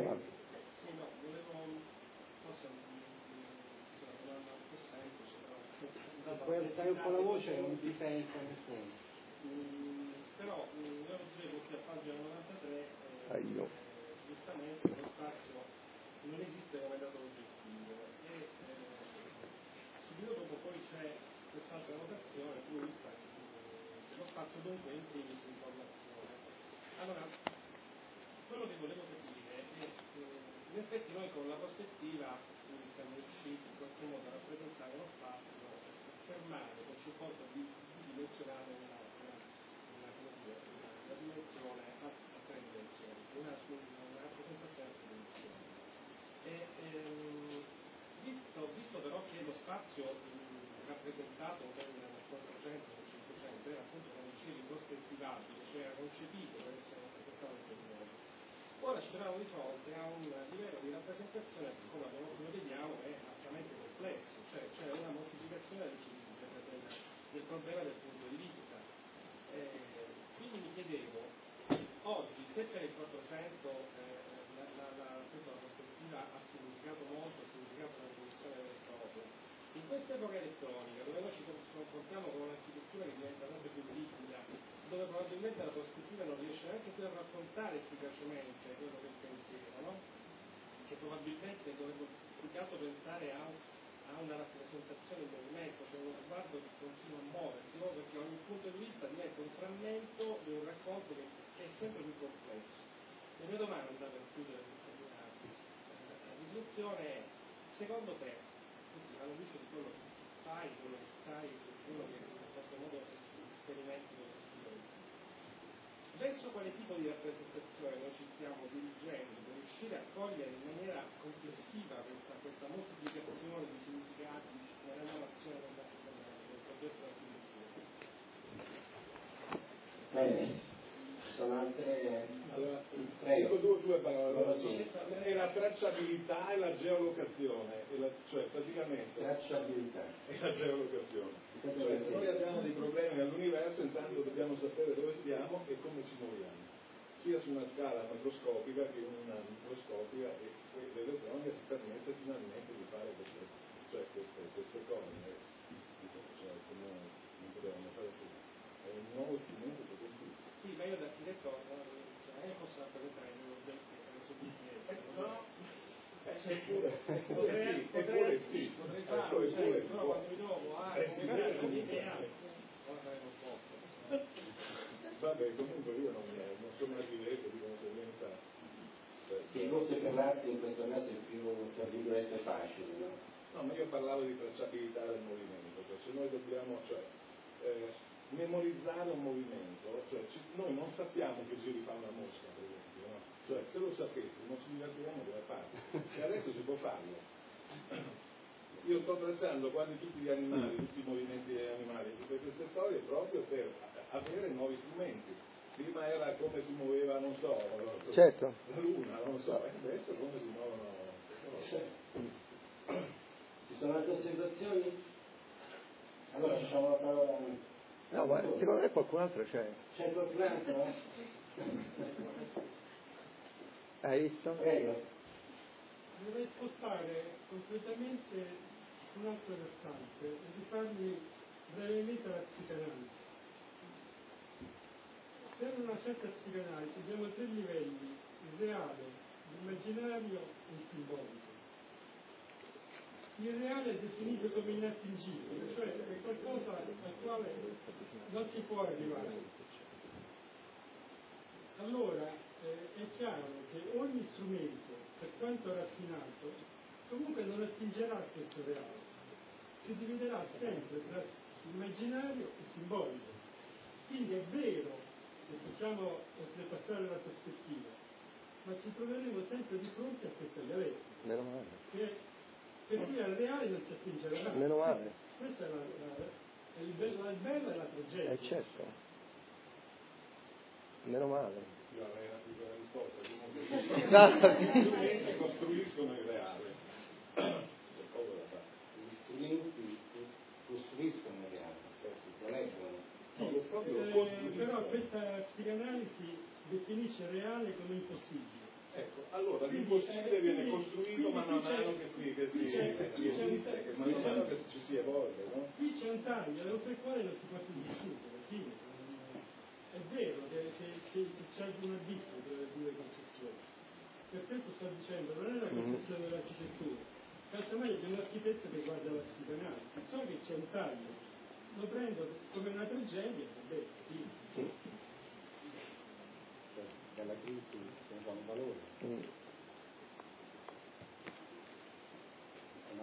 Puoi alzare un po' la voce, non ti sento nessuno. Però io leggevo che a pagina 93 giustamente lo spazio non esiste come dato oggettivo e subito dopo poi c'è quest'altra notazione cui lo spazio dunque in primis informazione. Allora, quello che volevo capire è che in effetti noi con la prospettiva siamo riusciti in qualche modo a rappresentare lo spazio, fermare con supporto di dimensionare la dimensione a tre dimensioni, una rappresentazione a tre dimensioni. Visto però che lo spazio rappresentato nel 400 o 500 era appunto, come dicevi, prospettivabile, cioè era concepito per essere rappresentato in quel modo. Ora ci troviamo di fronte a un livello di rappresentazione che, come vediamo, è altamente complesso, cioè c'è una moltiplicazione del problema del punto di vista. Quindi mi chiedevo, momento la prospettiva ha significato molto, ha significato una rivoluzione vera e propria. In questa epoca elettronica, dove noi ci confrontiamo con un'architettura che diventa sempre più liquida, dove probabilmente la prospettiva non riesce neanche più a raccontare efficacemente quello che è il pensiero, no? Che probabilmente dovrebbe più che altro pensare a una rappresentazione in movimento, cioè uno sguardo che continua a muoversi, no? Perché ogni punto di vista diventa un frammento di un racconto che è sempre più complesso. La mia domanda per chiudere questa mia riflessione è, secondo te, così alla luce di quello che fai, quello che sai, quello che in qualche modo sperimenti con lo studio, verso quale tipo di rappresentazione noi ci stiamo dirigendo per riuscire a cogliere in maniera complessiva questa moltiplicazione di significati nella narrazione del processo dell'architettura? Bene, ci sono altre... Allora, Prego. dico due parole. Sì. È la tracciabilità e la geolocazione, cioè praticamente Tracciabilità. è la geolocazione. Cioè, se noi abbiamo dei problemi nell'universo, intanto dobbiamo sapere dove stiamo e come ci muoviamo, sia su una scala macroscopica che una microscopica, e poi l'elettronica ci permette finalmente di fare queste cose, cioè, come non potevamo fare prima. È un nuovo strumento potentissimo. Sì, ma io da architetto posso rappresentare il mio potrei fare, però quando mi trovo a spiegare un'idea, ora faremo un po'. Vabbè, comunque io non sono architetto di conseguenza. Sì, forse per l'arte in questo caso è più, tra virgolette, facile, no? No, ma io parlavo di tracciabilità del movimento, cioè se noi dobbiamo memorizzare un movimento, cioè noi non sappiamo che giri fa una mosca, per esempio, no? Cioè se lo sapessimo ci divertiremmo come fare, e adesso si può farlo. Io sto tracciando quasi tutti gli animali, tutti i movimenti degli animali, tutte queste storie proprio per avere nuovi strumenti. Prima era come si muoveva, non so, certo, la luna, non so, e adesso come si muovono. Ci sono altre osservazioni? Allora lasciamo la parola a... no, ma secondo me qualcun altro c'è. C'è qualcun altro? Hai visto? Prego. Dovrei spostare completamente su un altro versante e rifarmi brevemente alla psicanalisi. Per una certa psicanalisi abbiamo tre livelli: il reale, l'immaginario e il simbolico. Il reale è definito come inattingibile, cioè è qualcosa al quale non si può arrivare. Allora è chiaro che ogni strumento, per quanto raffinato, comunque non attingerà a questo reale. Si dividerà sempre tra immaginario e simbolico. Quindi è vero che possiamo oltrepassare la prospettiva, ma ci troveremo sempre di fronte a questa dialettica. Meno male. Per cui al reale non si attingerà. Meno male. Questo è il bello e la tragedia. Certo. Meno male. Io avrei una piccola risposta, gli strumenti costruiscono il reale. C'è poco da fare. Gli strumenti costruiscono il reale, si proleggono. Sì, però questa psicanalisi definisce il reale come impossibile. Ecco, allora l'impossibile viene costruito man mano che esiste, man mano che ci si evolve, no? Qui c'è un taglio oltre il quale non si può più discutere, quindi è vero che c'è un abisso tra le due concezioni. Per questo sto dicendo, non è una concezione dell'architettura, casomai è un architetto che guarda la psicanalisi, so che c'è un taglio, lo prendo come una tragedia, vabbè, sì. Dalla crisi c'è un valore. Sono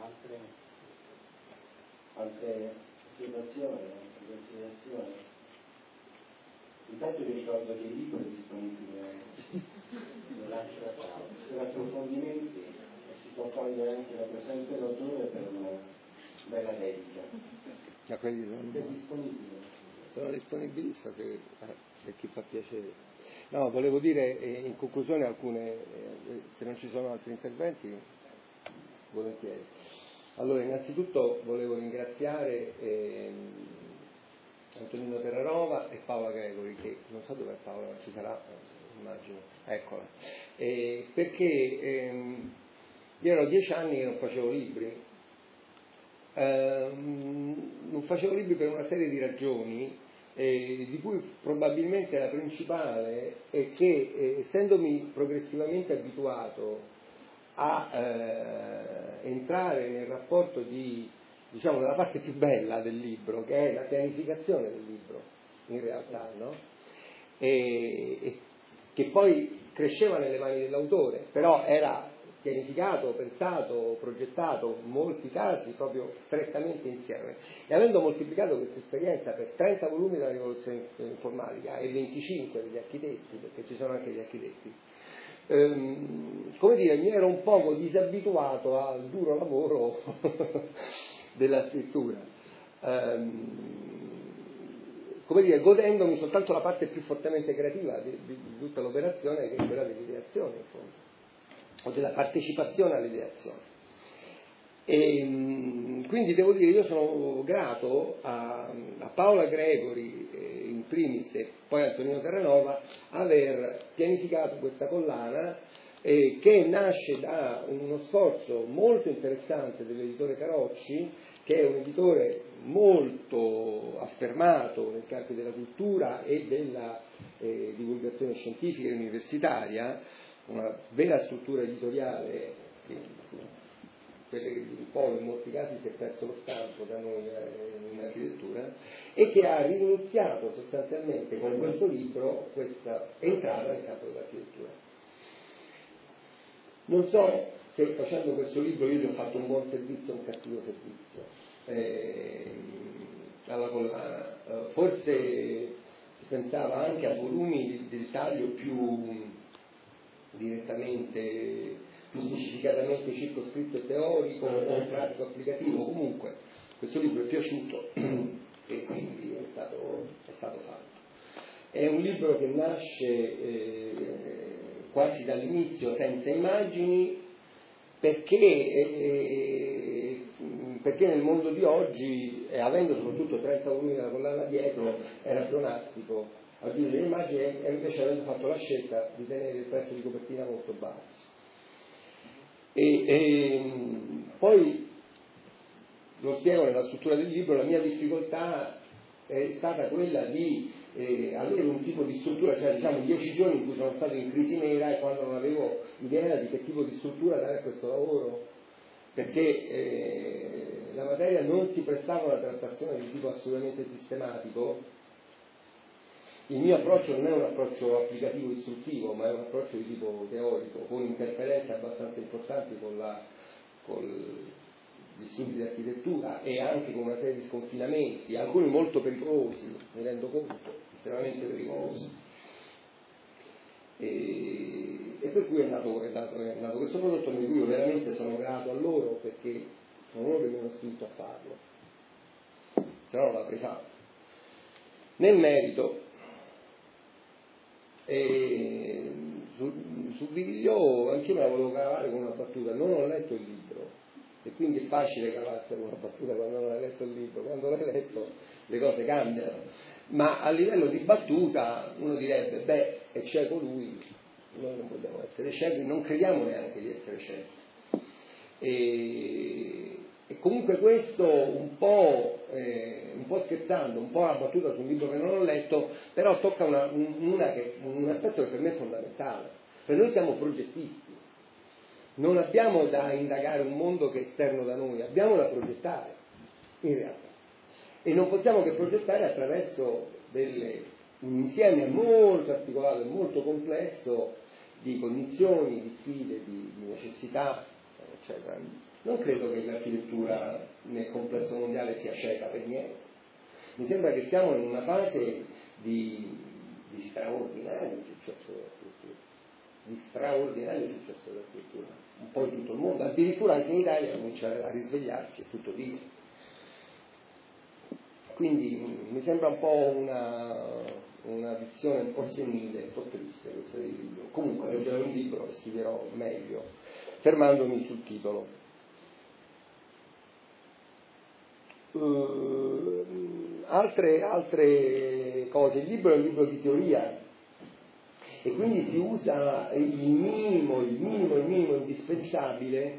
altre osservazioni, altre considerazioni. Intanto vi ricordo che il libro è disponibile per approfondimenti e si può cogliere anche la presenza dell'autore per una bella dedica. Ma quelli È disponibile. sono disponibilista per chi fa piacere. No, volevo dire in conclusione alcune, se non ci sono altri interventi, volentieri. Allora, innanzitutto volevo ringraziare Antonino Terranova e Paola Gregori, che non so dove è Paola, non ci sarà, immagino, eccola. Perché io ero 10 anni che non facevo libri. Non facevo libri per una serie di ragioni, di cui probabilmente la principale è che, essendomi progressivamente abituato a entrare nel rapporto diciamo, della parte più bella del libro, che è la pianificazione del libro, in realtà, no? E che poi cresceva nelle mani dell'autore, però era pianificato, pensato, progettato, in molti casi proprio strettamente insieme. E avendo moltiplicato questa esperienza per 30 volumi della rivoluzione informatica e 25 degli architetti, perché ci sono anche gli architetti, come dire, mi ero un poco disabituato al duro lavoro della scrittura, come dire, godendomi soltanto la parte più fortemente creativa di tutta l'operazione, che è quella dell'ideazione, in fondo, o della partecipazione all'ideazione. E quindi devo dire, io sono grato a Paola Gregori in primis e poi a Antonino Terranova aver pianificato questa collana che nasce da uno sforzo molto interessante dell'editore Carocci, che è un editore molto affermato nei campi della cultura e della divulgazione scientifica e universitaria, una vera struttura editoriale quelle che poi in molti casi si è perso lo stampo da noi in architettura, e che ha riniziato sostanzialmente con questo libro questa entrata nel campo dell'architettura. Non so se facendo questo libro io gli ho fatto un buon servizio o un cattivo servizio alla collana. Forse si pensava anche a volumi del taglio più direttamente, più specificatamente circoscritto e teorico o pratico applicativo. Comunque questo libro è piaciuto e quindi è stato fatto. È un libro che nasce quasi dall'inizio senza immagini, perché nel mondo di oggi, avendo soprattutto 30 volumi della collana dietro, era pleonastico aggiungere immagini, e invece avendo fatto la scelta di tenere il prezzo di copertina molto basso. Poi lo spiego nella struttura del libro, la mia difficoltà è stata quella di avere un tipo di struttura, cioè diciamo 10 giorni in cui sono stato in crisi nera e quando non avevo idea di che tipo di struttura dare a questo lavoro, perché la materia non si prestava a una trattazione di tipo assolutamente sistematico. Il mio approccio non è un approccio applicativo istruttivo, ma è un approccio di tipo teorico, con interferenze abbastanza importanti con gli studi di architettura e anche con una serie di sconfinamenti, alcuni molto pericolosi, mi rendo conto, estremamente pericolosi. E per cui è nato questo prodotto, di cui io veramente sono grato a loro, perché sono loro che mi hanno spinto a farlo, se no non l'avrei fatto. Nel merito, su Viglio anch'io me la volevo cavare con una battuta, non ho letto il libro e quindi è facile cavarsela con una battuta quando non hai letto il libro, quando l'hai letto le cose cambiano, ma a livello di battuta uno direbbe è cieco lui, noi non vogliamo essere ciechi, non crediamo neanche di essere ciechi, e comunque questo un po' scherzando, un po' una battuta su un libro che non ho letto, però tocca un aspetto che per me è fondamentale. Per noi siamo progettisti, non abbiamo da indagare un mondo che è esterno da noi, abbiamo da progettare in realtà, e non possiamo che progettare attraverso un insieme molto articolato e molto complesso di condizioni, di sfide, di necessità, eccetera. Non credo che l'architettura nel complesso mondiale sia cieca per niente. Mi sembra che siamo in una fase di straordinario successo dell'architettura, un po' in tutto il mondo, addirittura anche in Italia comincia a risvegliarsi, è tutto dire. Quindi mi sembra un po' una visione un po' senile, un po' triste questa del libro. Comunque leggerò il libro e scriverò meglio, fermandomi sul titolo. Altre cose, il libro è un libro di teoria e quindi si usa il minimo indispensabile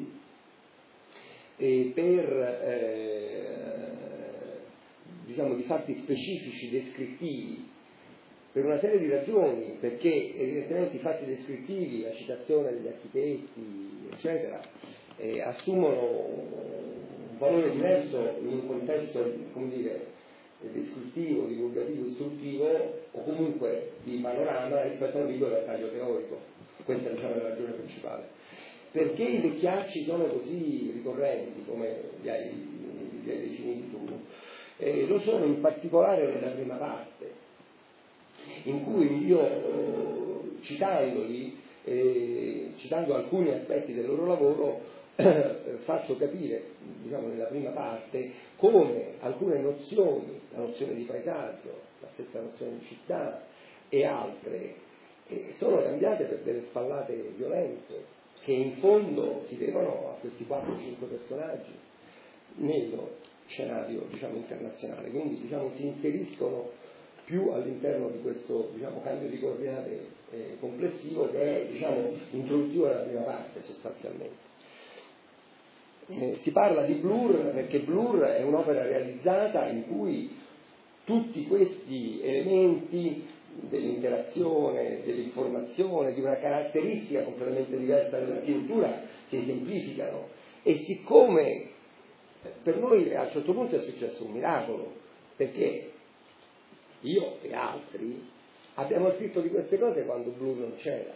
per diciamo di fatti specifici descrittivi, per una serie di ragioni, perché evidentemente i fatti descrittivi, la citazione degli architetti, eccetera, assumono un valore diverso in un contesto, come dire, descrittivo, divulgativo, istruttivo o comunque di panorama rispetto a un libro da taglio teorico. Questa diciamo, è la ragione principale. Perché i vecchiacci sono così ricorrenti, come li hai definiti tu? Lo sono in particolare nella prima parte, in cui io, citandoli, citando alcuni aspetti del loro lavoro, faccio capire, diciamo nella prima parte, come alcune nozioni, la nozione di paesaggio, la stessa nozione di città e altre, sono cambiate per delle spallate violente, che in fondo si devono a questi 4-5 personaggi nello scenario diciamo internazionale, quindi diciamo si inseriscono più all'interno di questo diciamo cambio di coordinate complessivo che è diciamo introduttivo della prima parte sostanzialmente. Si parla di Blur perché Blur è un'opera realizzata in cui tutti questi elementi dell'interazione, dell'informazione, di una caratteristica completamente diversa dell'architettura si esemplificano, e siccome per noi a un certo punto è successo un miracolo, perché io e altri abbiamo scritto di queste cose quando Blur non c'era.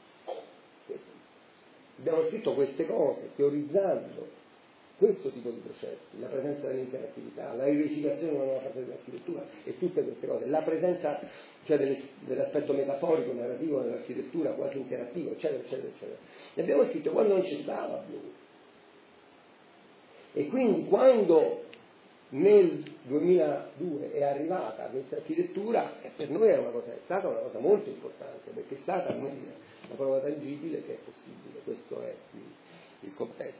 Abbiamo scritto queste cose teorizzando questo tipo di processi, la presenza dell'interattività, la riunificazione di una nuova fase dell'architettura e tutte queste cose, la presenza cioè dell'aspetto metaforico, narrativo dell'architettura quasi interattivo, eccetera, eccetera, eccetera. Le abbiamo scritto quando non ci stava Blur. E quindi quando nel 2002 è arrivata questa architettura, per noi è stata una cosa molto importante, perché è stata una prova tangibile che è possibile, questo è il contesto.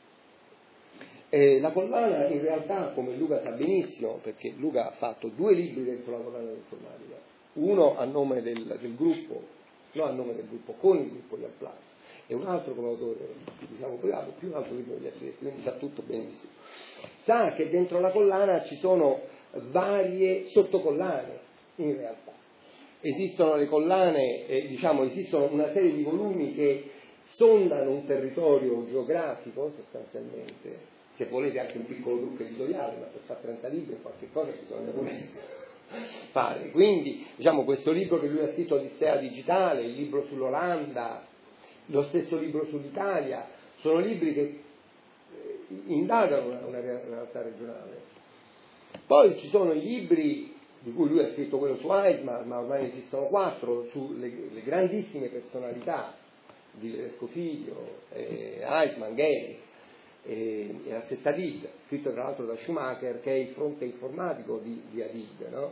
La collana in realtà, come Luca sa benissimo, perché Luca ha fatto 2 libri dentro la collana dell'informatica, uno a nome del gruppo, no a nome del gruppo, con il gruppo di Alplas, e un altro come autore diciamo privato, più un altro libro degli architetti, quindi sa tutto benissimo. Sa che dentro la collana ci sono varie sottocollane in realtà. Esistono le collane, diciamo, esistono una serie di volumi che sondano un territorio geografico sostanzialmente, se volete anche un piccolo gruppo editoriale, ma per fare 30 libri qualche cosa bisogna pure fare. Quindi diciamo questo libro che lui ha scritto, Odissea digitale, il libro sull'Olanda, lo stesso libro sull'Italia, sono libri che indagano una realtà regionale. Poi ci sono i libri di cui lui ha scritto quello su Eisman, ma ormai ne esistono 4, sulle grandissime personalità di Scofiglio, Eisman, Gehry e la stessa Hadid, scritto tra l'altro da Schumacher, che è il fronte informatico di Hadid, no?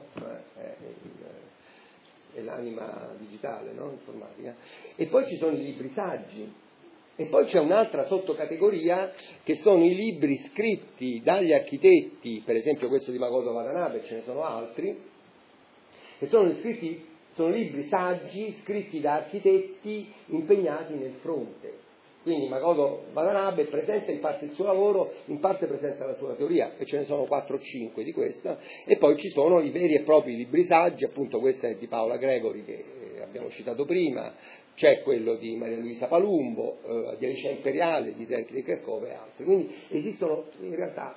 È l'anima digitale, no? Informatica. E poi ci sono i libri saggi, e poi c'è un'altra sottocategoria che sono i libri scritti dagli architetti, per esempio questo di Makoto Watanabe, ce ne sono altri, che sono libri saggi scritti da architetti impegnati nel fronte. Quindi Makoto Watanabe presenta in parte il suo lavoro, in parte presenta la sua teoria, e ce ne sono 4 o 5 di questa, e poi ci sono i veri e propri libri saggi, appunto questo è di Paola Gregori che abbiamo citato prima, c'è quello di Maria Luisa Palumbo, di Alice Imperiale, di Derek Kerkhove e altri. Quindi esistono in realtà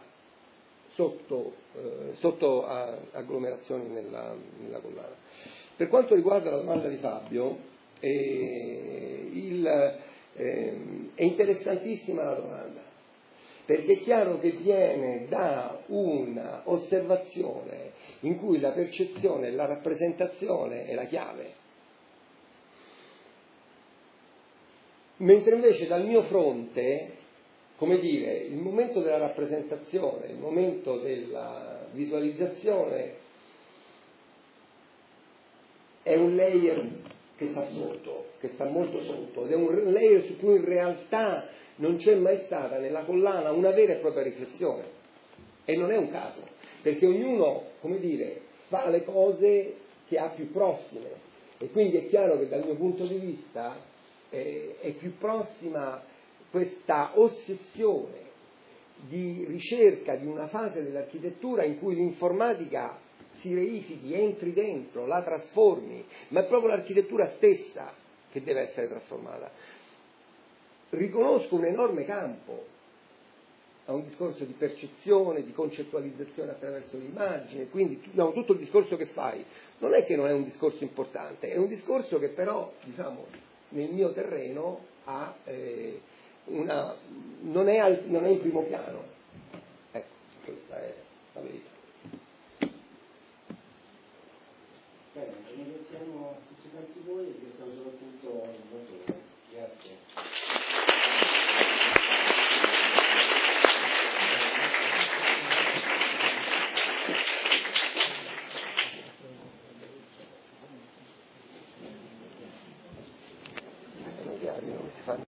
sotto agglomerazioni nella collana. Per quanto riguarda la domanda di Fabio, è interessantissima la domanda, perché è chiaro che viene da un'osservazione in cui la percezione e la rappresentazione è la chiave, mentre invece dal mio fronte, come dire, il momento della rappresentazione, il momento della visualizzazione è un layer che sta sotto, che sta molto sotto, ed è un layer su cui in realtà non c'è mai stata nella collana una vera e propria riflessione, e non è un caso, perché ognuno, come dire, fa le cose che ha più prossime, E quindi è chiaro che dal mio punto di vista è più prossima questa ossessione di ricerca di una fase dell'architettura in cui l'informatica si reifichi, entri dentro, la trasformi, ma è proprio l'architettura stessa che deve essere trasformata. Riconosco un enorme campo a un discorso di percezione, di concettualizzazione attraverso l'immagine, quindi tutto il discorso che fai non è che non è un discorso importante, è un discorso che però, diciamo, nel mio terreno ha non è in primo piano. Ecco, questa è la verità. Bene, ringraziamo tutti quanti voi e ringraziamo soprattutto il dottore. Grazie. Non si fa